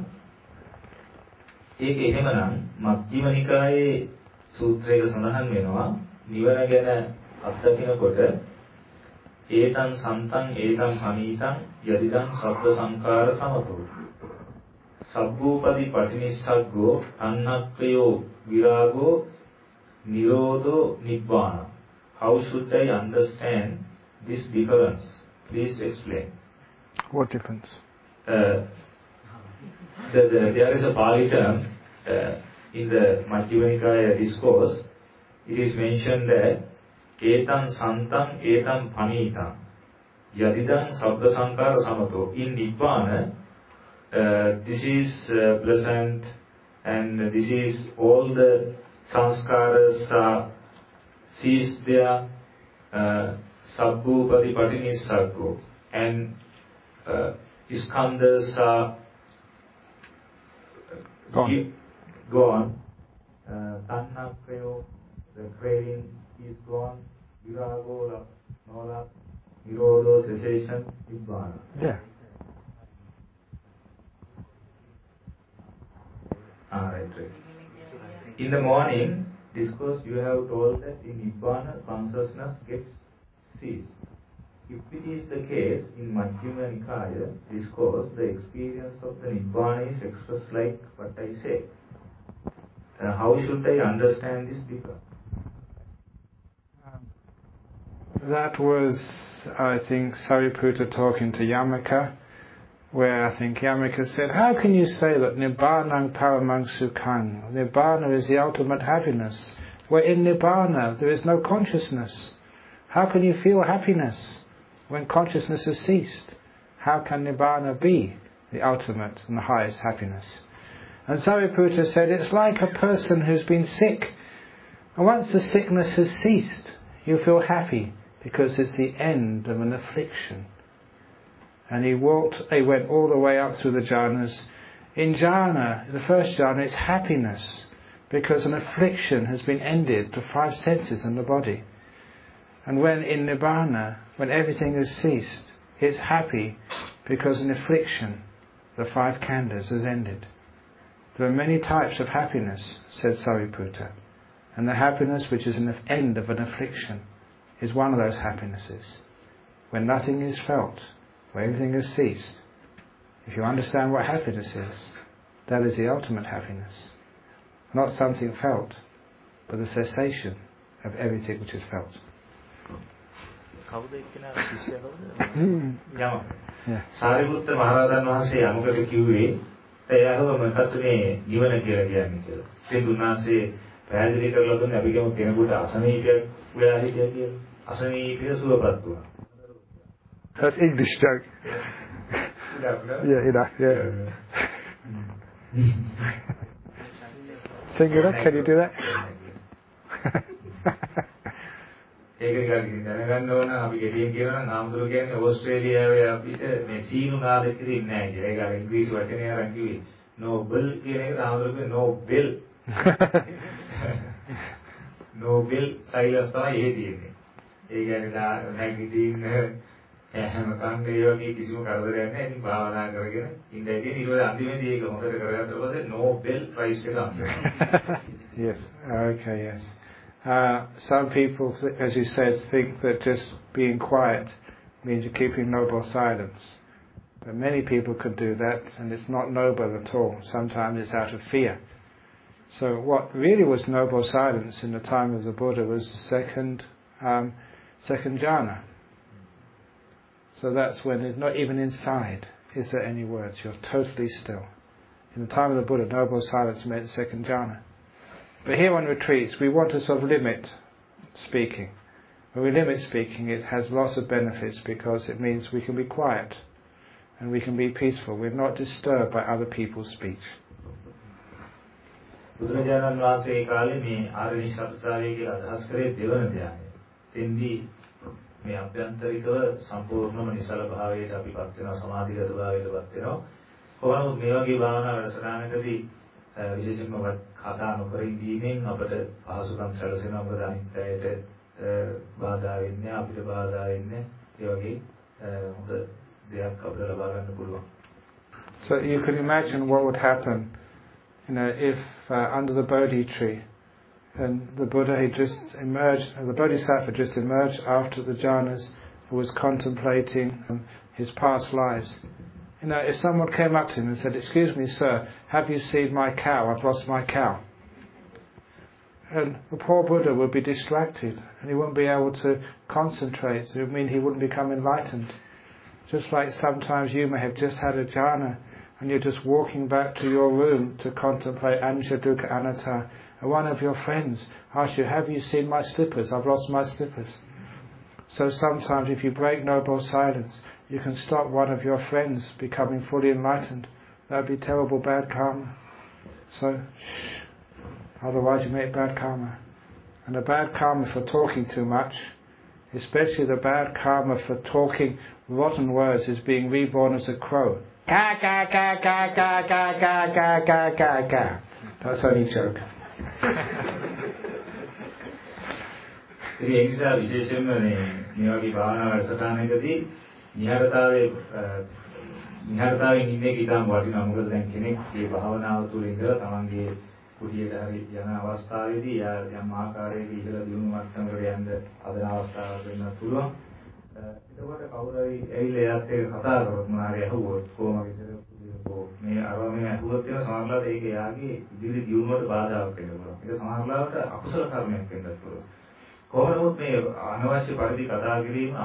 ඒක එහෙමනම් මජ්ක්‍ධිම නිකායේ සූත්‍රයක සඳහන් වෙනවා නිවන ගැන අත්දකිනකොට ඒතං සන්තං ඒතං හනීතං යදිදං සබ්බ සංඛාර සමතෝ සබ්බූපදි පටිනිස්සග්ගෝ අන්නක්ඛයෝ විරාගෝ නිරෝධෝ නිබ්බාන. How should I understand this difference? Please explain. What difference? Uh, the, the, there is a Pali term uh, in the Majjhima Nikaya discourse. It is mentioned that etam santam etam panitam yadidam sabda sankara samato. In Nibbana, uh, this is uh, present and this is all the sanskaras are ceased there, uh, sabbhupati patinissaggo, and uh, skandhas are gone. gone. Uh, Tannaprayo, the craving is gone. Virago, no love. Nirodho, cessation, nibbana. Yeah. Ah, right, right. In the morning discourse, you have told that in Nibbana, consciousness gets ceased. If it is the case in Majjhima Nikaya discourse, the experience of the Nibbana is expressed like what I say. Uh, how should I understand this difference? Um, that was I think, Sariputta talking to Yamaka, where I think Yamaka said, how can you say that Nibbānang paramang sukhang? Nibbāna is the ultimate happiness. Where in Nibbāna there is no consciousness. How can you feel happiness when consciousness has ceased? How can Nibbāna be the ultimate and the highest happiness? And Sariputta said, it's like a person who's been sick. And once the sickness has ceased, you feel happy because it's the end of an affliction. And he walked, he went all the way up through the jhanas. In jhana, the first jhana, it's happiness because an affliction has been ended, the five senses in the body. And when in Nibbāna, when everything has ceased, it's happy because an affliction, the five khandhas, has ended. There are many types of happiness, said Sariputta. And the happiness which is an end of an affliction is one of those happinesses. When nothing is felt, where everything has ceased. If you understand what happiness is, that is the ultimate happiness. Not something felt, but the cessation of everything which is felt. Yeah. Sariputta Maharajan Wahanse අනුකට කිව්වේ එයාව මොකක්ද මේ ජීවන කියලා කියන්නේ කියලා. ඉතින් උන්වහන්සේ පැහැදිලි කරලා දුන්නේ අපි කියමු කෙනෙකුට අසනීපයක් වෙලා හිටියා කියලා. අසනීපය සුවපත් වුණා. That's English joke. Yeah, you know, yeah. Singular, can you do that? ඒක නිකන් දැනගන්න ඕන අපි ගෙඩියෙන් කියනවා නම් ආමතුරු කියන්නේ ඕස්ට්‍රේලියාවේ අපිට මේ සීනු නාද කිරින්නේ නැහැ කියලා. ඒක අර ඉංග්‍රීසි වචනේ අරන් කිව්වේ නෝබල් කියන එක ආමතුරු කියන්නේ නෝබෙල්. නෝබෙල් සයිලස් තමයි ඒ තියෙන්නේ. ඒ කියන්නේ නැගිටින්න හැම කන්නේ වගේ කිසිම කරදරයක් නැහැ. ඉතින් භාවනා කරගෙන ඉඳලා ඉතින් ඊට පස්සේ අන්තිමේදී ඒක හොඳට කරගත්ත පස්සේ නෝබෙල් ප්‍රයිස් එක හම්බෙනවා. Yes. Okay, yes. Uh, some people, th- as you said, think that just being quiet means you're keeping noble silence. But many people could do that, and it's not noble at all. Sometimes it's out of fear. So what really was noble silence in the time of the Buddha was the second, um, second jhana. So that's when it's not even inside is there any words. You're totally still. In the time of the Buddha, noble silence meant second jhana. But here on retreats, we want to sort of limit speaking. When we limit speaking, it has lots of benefits because it means we can be quiet and we can be peaceful. We're not disturbed by other people's speech. බුදුරජාණන් වහන්සේ කාලේ මේ ආර්ය ශාස්ත්‍රාලය කියලා අදහස් කරේ දෙවන ධ්‍යානය. එතෙන්දී මේ අභ්‍යන්තරිකව සම්පූර්ණම නිසල භාවයට අපිපත් වෙනවා සමාධිගත භාවයටපත් වෙනවා. කොහොමද මේ වගේ භාවනා වැඩසටහනකදී විශේෂයෙන්ම කතා නොකර ඉඳීමෙන් අපට පහසුකම් සැලසෙනවා මොකද අනිත් අයට බාධා වෙන්නේ අපිට බාධා වෙන්නේ ඒ වගේ හොඳ දෙයක් අපිට ලබා ගන්න පුළුවන්. So you can imagine what would happen, you know, if uh, under the Bodhi tree, and the Buddha had just emerged, the Bodhisattva just emerged after the jhanas, who was contemplating um, his past lives. You know, if someone came up to him and said, "Excuse me, sir, have you seen my cow? I've lost my cow." And the poor Buddha would be distracted, and he wouldn't be able to concentrate. It would mean he wouldn't become enlightened. Just like sometimes you may have just had a jhana, and you're just walking back to your room to contemplate Anicca Dukkha Anatta, and one of your friends asks you, "Have you seen my slippers? I've lost my slippers." So sometimes if you break noble silence, you can stop one of your friends becoming fully enlightened. That would be terrible bad karma. So, shh. Otherwise you make bad karma. And the bad karma for talking too much, especially the bad karma for talking rotten words, is being reborn as a crow. Ka ka ka ka ka ka ka ka ka ka ka. That's only a joke. ඒ නිසා විශේෂයෙන්ම මේ මේ වගේ භාවනා වැඩසටහනකදී නිහඬතාවයේ නිහඬතාවයෙන් ඉන්නේ කිතාම වටිනවා. මොකද දැන් කෙනෙක් මේ භාවනාව තුළ ඉඳලා තමන්ගේ කුඩියට හරි යන අවස්ථාවේදී යම් ආකාරයක ඉහළ දියුණු මට්ටමකට යන්න හදන අවස්ථාවක් වෙන්න පුළුවන්. එතකොට කවුරු හරි ඇවිල්ලා එයාත් එක්ක කතා කරොත් මොනාරි අහුවොත් කොහොමද මේ අරම මේ අහුවොත් වෙන සමහරවිට ඒක එයාගේ ඉදිරි දියුණුවට බාධාවක් වෙන්න පුළුවන්. ඒක සමහරවිට අකුසල කර්මයක් වෙන්නත් පුළුවන්. කොහොමද මේ අනවශ්‍ය පරිදි කතා කිරීම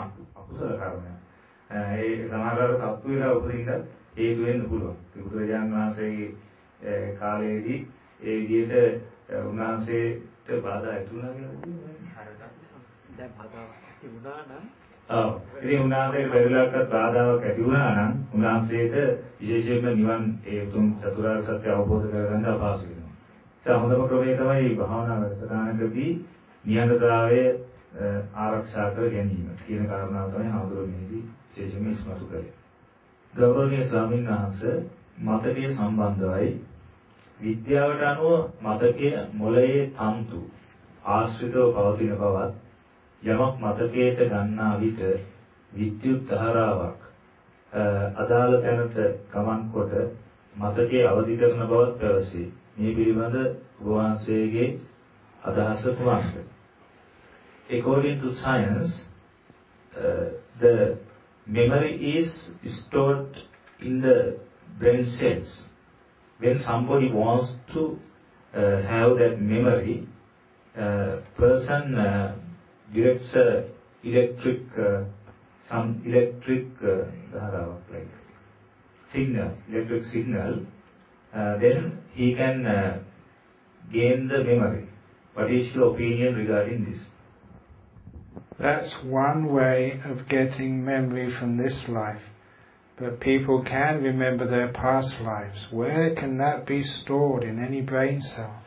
අකුසල කර්මයක්. ඒ සමහරවල් සත්තු වේලා උපදින්න හේතු වෙන්න පුළුවන්. ඒ බුදුරජාණන් වහන්සේගේ කාලයේදී ඒ විදිහට උන්වහන්සේට බාධා ඇති වුණා කියලා කියනවා. දැන් බාධාවක් තිබුණා නම් ඔව්. ඉතින් උන්වහන්සේට පෙරලක්වත් බාධාවක් ඇති වුණා නම් උන්වහන්සේට විශේෂයෙන්ම නිවන් ඒ උතුම් චතුරාර්ය සත්‍ය අවබෝධ කරගන්න අපහසු වෙනවා. ඒ හොඳම ක්‍රමය තමයි භාවනා වැඩසටහනකදී නිහඬතාවය ආරක්ෂා කර ගැනීම කියන කාරණාව තමයි හඳුන්වන්නේ විශේෂයෙන්ම ඉස්මතු කරේ. ගෞරවනීය ස්වාමීන් වහන්සේ මතකයේ සම්බන්ධවයි විද්‍යාවට අනුව මතකයේ මොළයේ තන්තු ආශ්‍රිතව පවතින බවත් යමක් මතකයට ගන්නා විට විද්‍යුත් ධාරාවක් අදාළ තැනට ගමන් කොට මතකයේ අවදි කරන බවත් පැවසේ. මේ පිළිබඳ වහන්සේගේ අදහස කුමක්ද? According to science, uh, the memory is stored in the brain cells. When somebody wants to uh, have that memory, uh, person uh, directs a electric, uh, some electric uh, like signal, electric signal. Uh, then he can uh, gain the memory. What is your opinion regarding this? That's one way of getting memory from this life. But people can remember their past lives. Where can that be stored in any brain cell?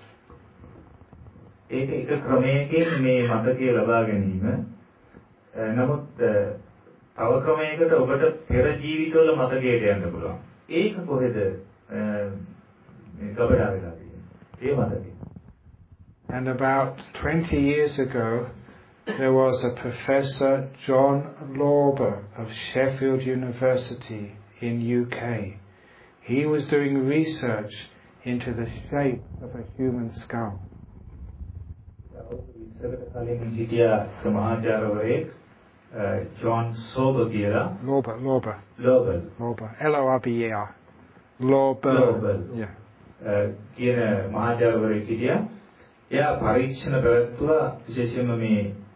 ඒක එක ක්‍රමයකින් මේ මතකයේ ලබා ගැනීම. නමුත් තව ක්‍රමයකට ඔබට පෙර ජීවිතවල මතකයට යන්න පුළුවන්. ඒක කොහෙද මේ කබඩා වෙලා තියෙන්නේ? ඒ මතකේ. And about twenty years ago, there was a Professor John Lorber of Sheffield University in U K. He was doing research into the shape of a human skull. John Sober කියලා Lorber, Lorber. Lorber. Lorber. L O R B E R. Lorber. Lorber. Yeah. කියන මහාචාර්යවරයෙක් හිටියා. එයා පරීක්ෂණ කරත්තුවා විශේෂයෙන්ම මේ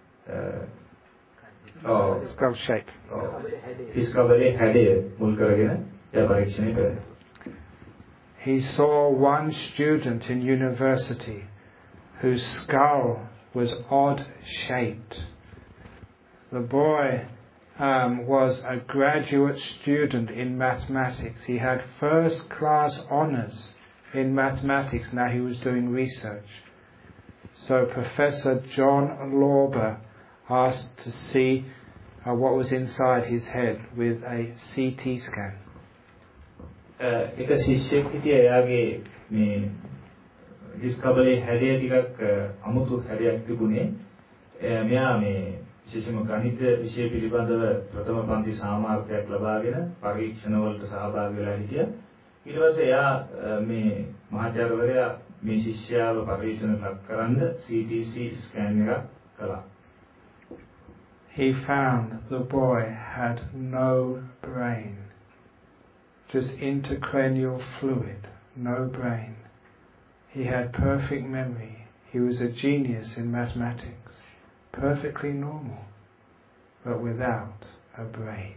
Oh, skull shape. Discovery හැඩය මුල් කරගෙන එයා පරීක්ෂණය කළා. He saw one student in university whose skull was odd shaped. The boy um, was a graduate student in mathematics. He had first class honours in mathematics. Now he was doing research. So Professor John Lorber asked to see uh, what was inside his head with a C T scan. එක ශිෂ්‍යෙක් හිටියා එයාගේ මේ discovery හැඩය ටිකක් අමුතු හැඩයක් තිබුණේ. මෙයා මේ විශේෂම ගණිත විෂය පිළිබඳව ප්‍රථම පන්ති සාමාර්ථයක් ලබාගෙන පරීක්ෂණ වලට සහභාගී වෙලා හිටියා. ඊට පස්සේ එයා මේ මහාචාර්යවරයා මේ ශිෂ්‍යයාව පරීක්ෂණ කරන්න C T C ස්කෑන් එකක් කළා. He found the boy had no brain, just intracranial fluid, no brain. He had perfect memory. He was a genius in mathematics, perfectly normal, but without a brain.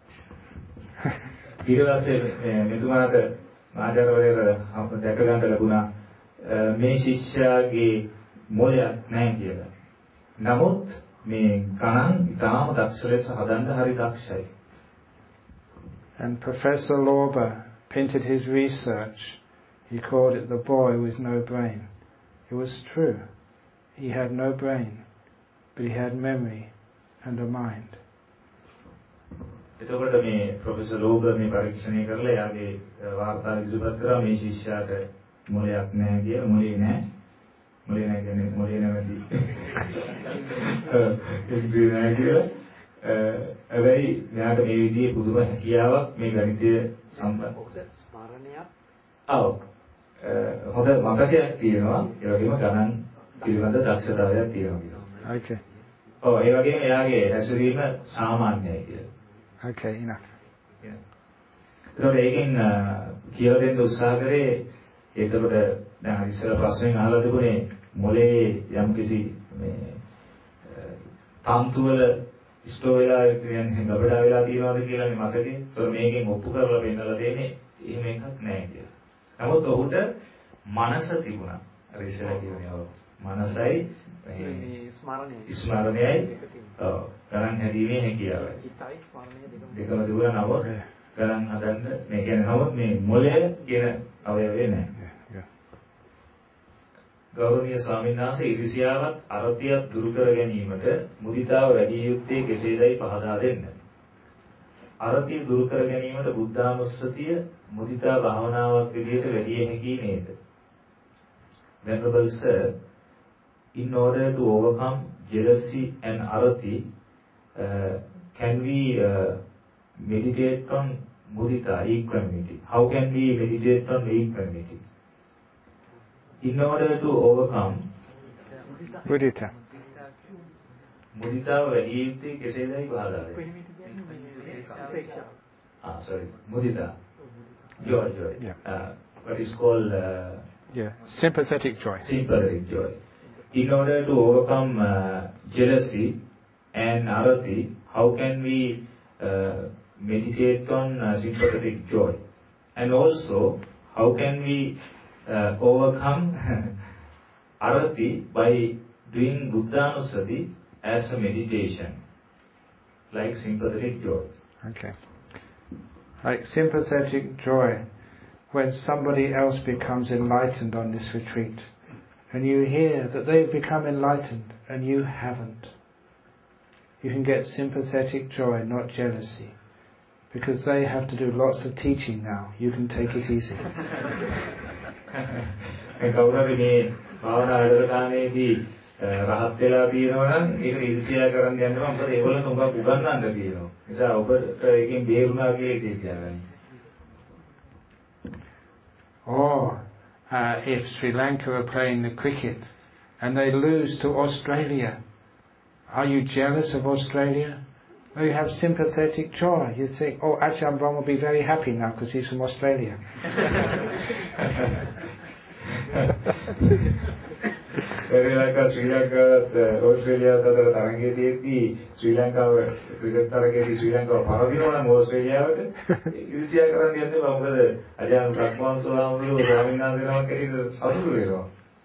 ඊට පස්සේ මෙතුමාට මහාචාර්යවරයා දැක ගන්න ලැබුණා මේ ශිෂ්‍යයාගේ මොළයක් නැහැ කියලා. නමුත් මේ ගණන් ඉතාම දක්ෂ ලෙස හදන්න හරි දක්ෂයි. And Professor Lorber painted his research. He called it the boy with no brain. It was true. He had no brain, but he had memory and a mind. එතකොට මේ ප්‍රොෆෙසර් ලෝබර් මේ පරීක්ෂණය කරලා එයාගේ වාර්තා ඉදිරිපත් කරා මේ ශිෂ්‍යයාට මොලයක් නැහැ කියලා. මොලේ නැහැ. මොලේ නැහැ කියන්නේ මොලේ නැති. ඒක නෑ කියලා. හැබැයි මෙයාට මේ විදිහේ පුදුම හැකියාවක් මේ ගණිතය සම්බන්ධ ස්මරණයක්. ඔව්. හොඳ මතකයක් තියෙනවා. ඒ වගේම ගණන් පිළිබඳ දක්ෂතාවයක් තියෙනවා. Okay. ඔව් ඒ වගේම එයාගේ හැසිරීම සාමාන්‍යයි කියලා. Okay, enough. ඒතකොට ඒකෙන් කියලා දෙන්න උත්සාහ කරේ ඒකට දැන් ඉස්සර ප්‍රශ්නෙන් අහලා තිබුණේ මොලේ යම්කිසි මේ තන්තු වල ස්ටෝ වෙලා කියන්නේ ගබඩා වෙලා තියෙනවද කියලානේ මතකේ. ඒතකොට මේකෙන් ඔප්පු කරලා පෙන්නලා දෙන්නේ එහෙම එකක් නැහැ කියලා. නමුත් ඔහුට මනස තිබුණා. අර ඉස්සරහ කියන්නේ මනසයි මේ ස්මරණය ස්මරණයයි ඔව් ගණන් හැදීමේ හැකියාවයි. හිතයි ස්මරණය දෙකම දෙකම තිබුණා නමුත් ගණන් හදන්න මේ කියන්නේ නමුත් මේ මොළය කියන අවයවය නැහැ. ගෞරවනීය ස්වාමීන් වහන්සේ ඉරිසියාවත් අරතියක් දුරු කර ගැනීමට මුදිතාව වැඩි යුත්තේ කෙසේදයි පහදා දෙන්න. අරතිය දුරු කර ගැනීමට බුද්ධානුස්සතිය මුදිතා භාවනාවක් විදිහට වැඩි හැකි නේද? Venerable sir, in order to overcome jealousy and arati, uh, can we uh, meditate on mudita, equanimity? How can we meditate on equanimity? In order to overcome mudita. Mudita වැඩි යුත්තේ කෙසේදයි පහදා දෙන්න. Ah, sorry, mudita. Joy, joy. Yeah. Uh, what is called uh, yeah, sympathetic joy. Sympathetic joy. In order to overcome uh, jealousy and arati, how can we uh, meditate on uh, sympathetic joy? And also, how can we uh, overcome arati by doing Buddhanusati as a meditation, like sympathetic joy? Okay. Like sympathetic joy, when somebody else becomes enlightened on this retreat, and you hear that they've become enlightened and you haven't, you can get sympathetic joy, not jealousy, because they have to do lots of teaching now. You can take it easy. රහත් වෙලා තියෙනවා නම් ඒක ඉර්ෂ්‍යා කරන්න යන්න බෑ. මොකද ඒගොල්ලෝ තුඟක් උගන්වන්න තියෙනවා. නිසා ඔබට ඒකෙන් බේරුණා කියලා කියන්න. Or uh, if Sri Lanka are playing the cricket and they lose to Australia, are you jealous of Australia? Or you have sympathetic joy. You think, oh, Ajahn Brahm will be very happy now because he's from Australia. Very like Sri Lanka, Australia, අතර තරගයේදී ශ්‍රී ලංකාව cricket තරගයේදී ශ්‍රී ලංකාව පරදිනවා නම් ඕස්ට්‍රේලියාවට ඉරිසියා කරන්න යන්නේ මොකද අජාන් රක්මන් සෝලාමුළු ස්වාමීන් වහන්සේනමක් ඇහිද සතුටු වෙනවා.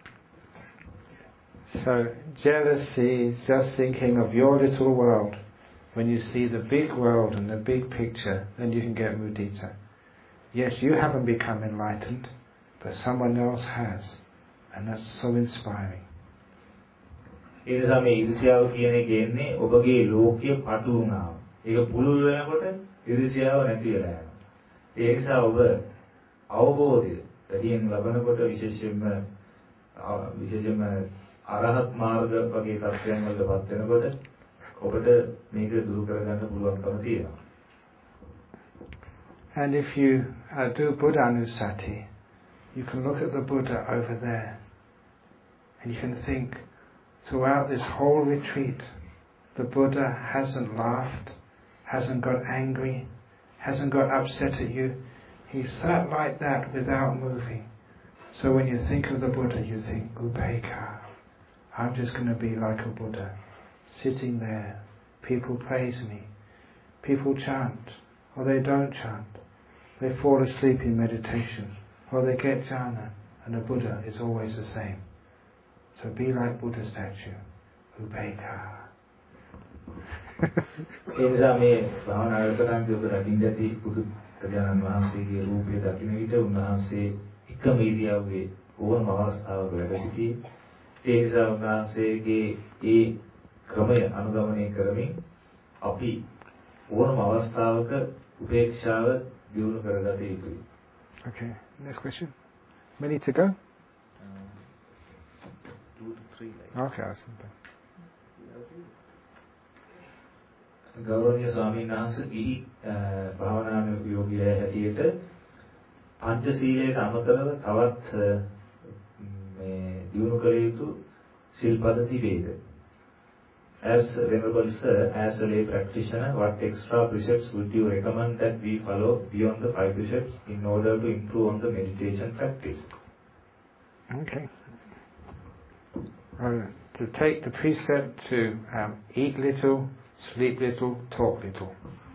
So jealousy is just thinking of your little world. When you see the big world and the big picture, then you can get mudita. Yes, you haven't become enlightened, but someone else has, and that's so inspiring. ඒ නිසා මේ ඉරිසියාව කියන එක එන්නේ ඔබගේ ලෝකයේ පටු වුණා. ඒක පුළුල් වෙනකොට ඉරිසියාව නැති වෙලා යනවා. ඒ නිසා ඔබ අවබෝධය වැඩියෙන් ලබනකොට විශේෂයෙන්ම විශේෂයෙන්ම අරහත් මාර්ග වගේ තත්ත්වයන් වලටපත් වෙනකොට ඔබට මේක දුරු කරගන්න පුළුවන්කම තියෙනවා. And if you uh, do Buddhanusati, you can look at the Buddha over there, and you can think, throughout this whole retreat, the Buddha hasn't laughed, hasn't got angry, hasn't got upset at you. He sat like that without moving. So when you think of the Buddha, you think, Upekkha, I'm just going to be like a Buddha, sitting there. People praise me. People chant, or they don't chant. They fall asleep in meditation, or they get jhana, and the Buddha is always the same. So be like Buddha statue, Upekkha. ඒ නිසා මේ භාවනා වැඩසටහන් කියපු රකින්නදී බුදු ප්‍රජානන් වහන්සේගේ රූපය දකින්න විට උන්වහන්සේ එකම ඉරියව්වේ ඕනම අවස්ථාවක වැඩ සිටි. ඒ නිසා උන්වහන්සේගේ ඒ ක්‍රමය අනුගමනය කරමින් අපි ඕනම අවස්ථාවක උපේක්ෂාව දියුණු කරගත යුතුයි. Okay, next question. Many to go? Two to three. Okay, awesome. ගෞරවනීය ස්වාමීන් වහන්සේ ඊ භාවනානුයෝගී හැටියට පංචශීලයට අමතරව තවත් මේ දියුණු කළ යුතු සිල්පද තිබේද? As Venerable Sir, as a lay practitioner, what extra precepts would you recommend that we follow beyond the five precepts in order to improve on the meditation practice? Okay. Well, to take the precept to um, eat little, sleep little, talk little.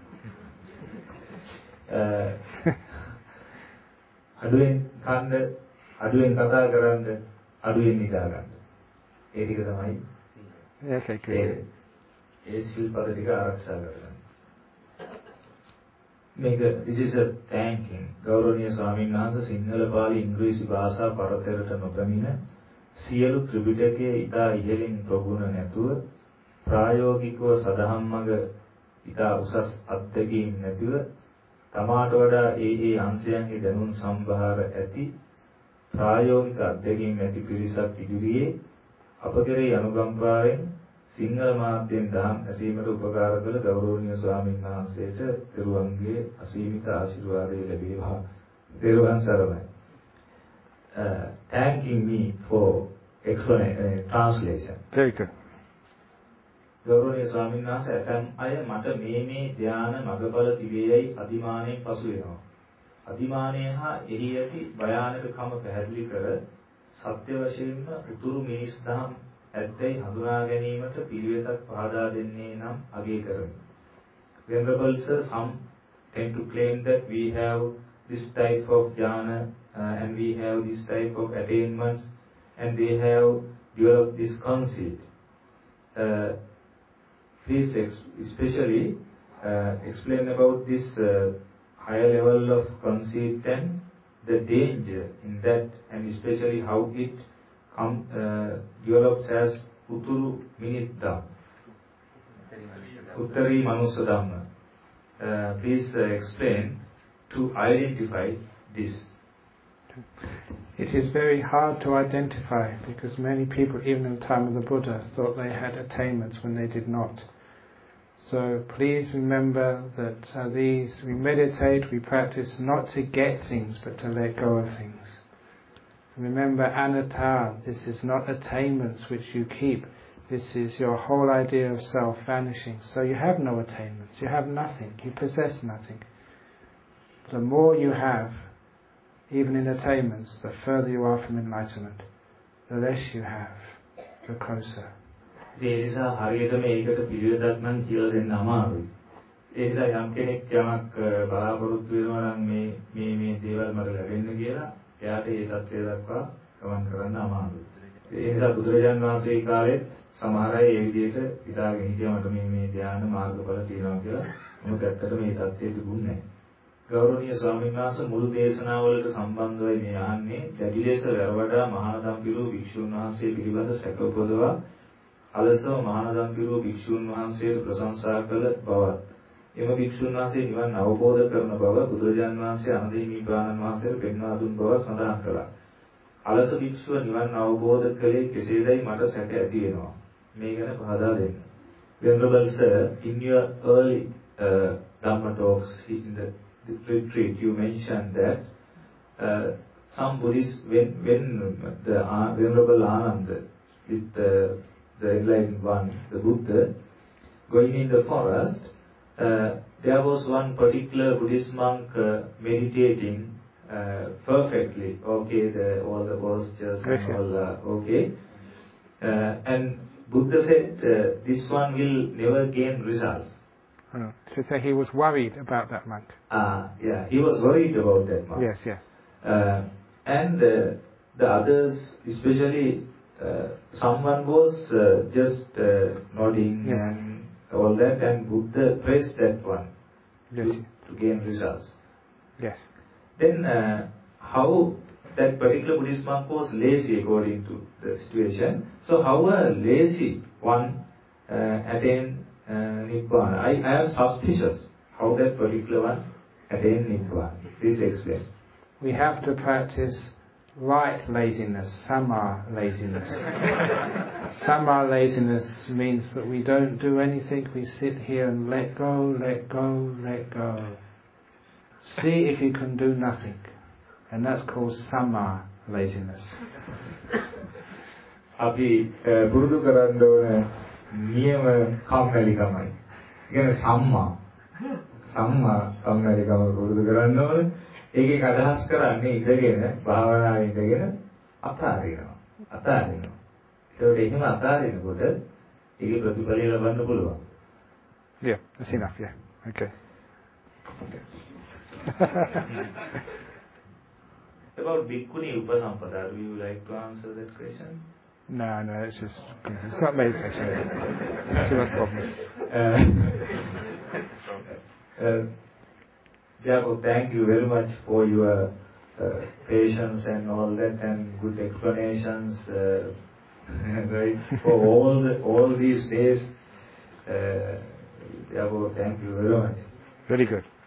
අඩුවෙන් කන්න, අඩුවෙන් කතා කරන්න, අඩුවෙන් නිදා ගන්න. ඒ ටික තමයි. Okay, good. ඒ සිල්පද ටික ආරක්ෂා කරගන්න. මේක this is a thanking. ගෞරවනීය ස්වාමීන් වහන්සේ සිංහල පාලි ඉංග්‍රීසි භාෂා පරතරයට නොපැමිණ සියලු ත්‍රිපිටකයේ ඉතා ඉහළින් ප්‍රගුණ නැතුව ප්‍රායෝගිකව සදහම් මඟ ඉතා උසස් අත්දැකීම් නැතිව තමාට වඩා ඒ ඒ අංශයන්ගේ දැනුම් සම්භාර ඇති ප්‍රායෝගික අත්දැකීම් ඇති පිරිසක් ඉදිරියේ අප කෙරෙහි අනුකම්පාවෙන් සිංහල මාධ්‍යෙන් දහම් ඇසීමට උපකාර කළ ගෞරවනීය ස්වාමීන් වහන්සේට තිරුවන්ගේ අසීමිත ආශිර්වාදය ලැබේවා. තිරුවන් සරණයි. Uh, thanking me for explanation, uh, translation. Very good. ගෞරවනීය ස්වාමීන් වහන්සේ ඇතම් අය මට මේ මේ ධ්‍යාන මඟඵල තිබේයි අදිමානයෙන් පසු වෙනවා. අදිමානය හා එහි ඇති භයානකකම පැහැදිලි කර සත්‍ය වශයෙන්ම උතුරු මිනිස් දහම් ඇත්තයි හඳුනා ගැනීමට පිළිවෙතක් පහදා දෙන්නේ නම් අගය කරමි. Venerable sir, some tend to claim that we have this type of jhana uh, and we have this type of attainments and they have developed this conceit. Uh, please ex- especially uh, explain about this uh, higher level of conceit and the danger in that, and especially how it come, uh, develops as Utturu Minitta, Uttari Manusa Dhamma. Uh, please uh, explain to identify this. It is very hard to identify because many people, even in the time of the Buddha, thought they had attainments when they did not. So please remember that uh, these, we meditate, we practice not to get things but to let go of things. Remember anatta, this is not attainments which you keep, this is your whole idea of self vanishing. So you have no attainments, you have nothing, you possess nothing. The more you have, even in attainments, the further you are from enlightenment, the less you have, the closer. ඒ නිසා හරියටම ඒකට පිළිවෙලක් නම් කියලා දෙන්න අමාරුයි. ඒ නිසා යම් කෙනෙක් යමක් බලාපොරොත්තු වෙනවා නම් මේ මේ මේ දේවල් මට ලැබෙන්න කියලා එයාට ඒ தත්ත්වය දක්වා ගමන් කරන්න අමාරුයි. ඒ නිසා බුදුරජාණන් වහන්සේ කාලෙත් සමහර අය ඒ විදිහට හිතාගෙන හිටියා මට මේ මේ ධ්‍යාන මාර්ගඵල තියෙනවා කියලා. මොකද ඇත්තටම මේ தත්ත්වය තිබුණේ නැහැ. ගෞරවනීය ස්වාමීන් වහන්සේ මුළු දේශනාවලට සම්බන්ධවයි මේ අහන්නේ දැඩි ලෙස වැරවඩා මහානදම් පිළු භික්ෂුන් වහන්සේ පිළිබඳ සැක උපදවා අලසව මහානදම් පිළු භික්ෂුන් වහන්සේට ප්‍රශංසා කළ බවත් එම භික්ෂුන් වහන්සේ නිවන් අවබෝධ කරන බව බුදුරජාණන් වහන්සේ අනදීමී ප්‍රාණන් වහන්සේට පෙන්වා දුන් බව සඳහන් කළා. අලස භික්ෂුව නිවන් අවබෝධ කළේ කෙසේදයි මට සැක ඇති වෙනවා. මේ ගැන පහදා දෙන්න. Venerable sir, in your early uh, Dhamma talks in the retreat, you mentioned that uh, some Buddhists, when when the uh, Venerable Ananda with the, the enlightened one, the Buddha, going in the forest, uh, there was one particular Buddhist monk uh, meditating uh, perfectly. Okay, the, all the postures and all uh, okay, uh, and Buddha said uh, this one will never gain results. Oh, so, so he was worried about that monk. Ah, yeah, he was worried about that monk. Yes, yeah. Uh, and uh, the others, especially uh, someone was uh, just uh, nodding yes. and all that, and Buddha praised that one yes. to, to gain results. Yes. Then uh, how that particular Buddhist monk was lazy according to the situation. So how a lazy one uh, attained Uh, Nibbana. I, I am suspicious how that particular one attained Nibbana. Please explain. We have to practice right laziness, samma laziness. Samma laziness means that we don't do anything, we sit here and let go, let go, let go. See if you can do nothing. And that's called samma laziness. අපි පුරුදු කරන්න ඕන නියම කම්මැලිකමයි. කියන්නේ සම්මා සම්මා කම්මැලිකම පුරුදු කරන්න ඕනේ. ඒකේ අදහස් කරන්නේ ඉඳගෙන භාවනාවේ ඉඳගෙන අතාරිනවා. අතාරිනවා. ඒකට එහෙම අතාරිනකොට ඒකේ ප්‍රතිඵලය ලබන්න පුළුවන්. That's enough, yeah. Okay. About Bhikkhuni Upasampada, would you like to answer that question? No, no, it's just, it's not meditation. It's not a problem. Uh, uh, Jacob, thank you very much for your uh, patience and all that, and good explanations. Uh, right, for all the, all these days. Uh, Jacob, thank you very much. Very good.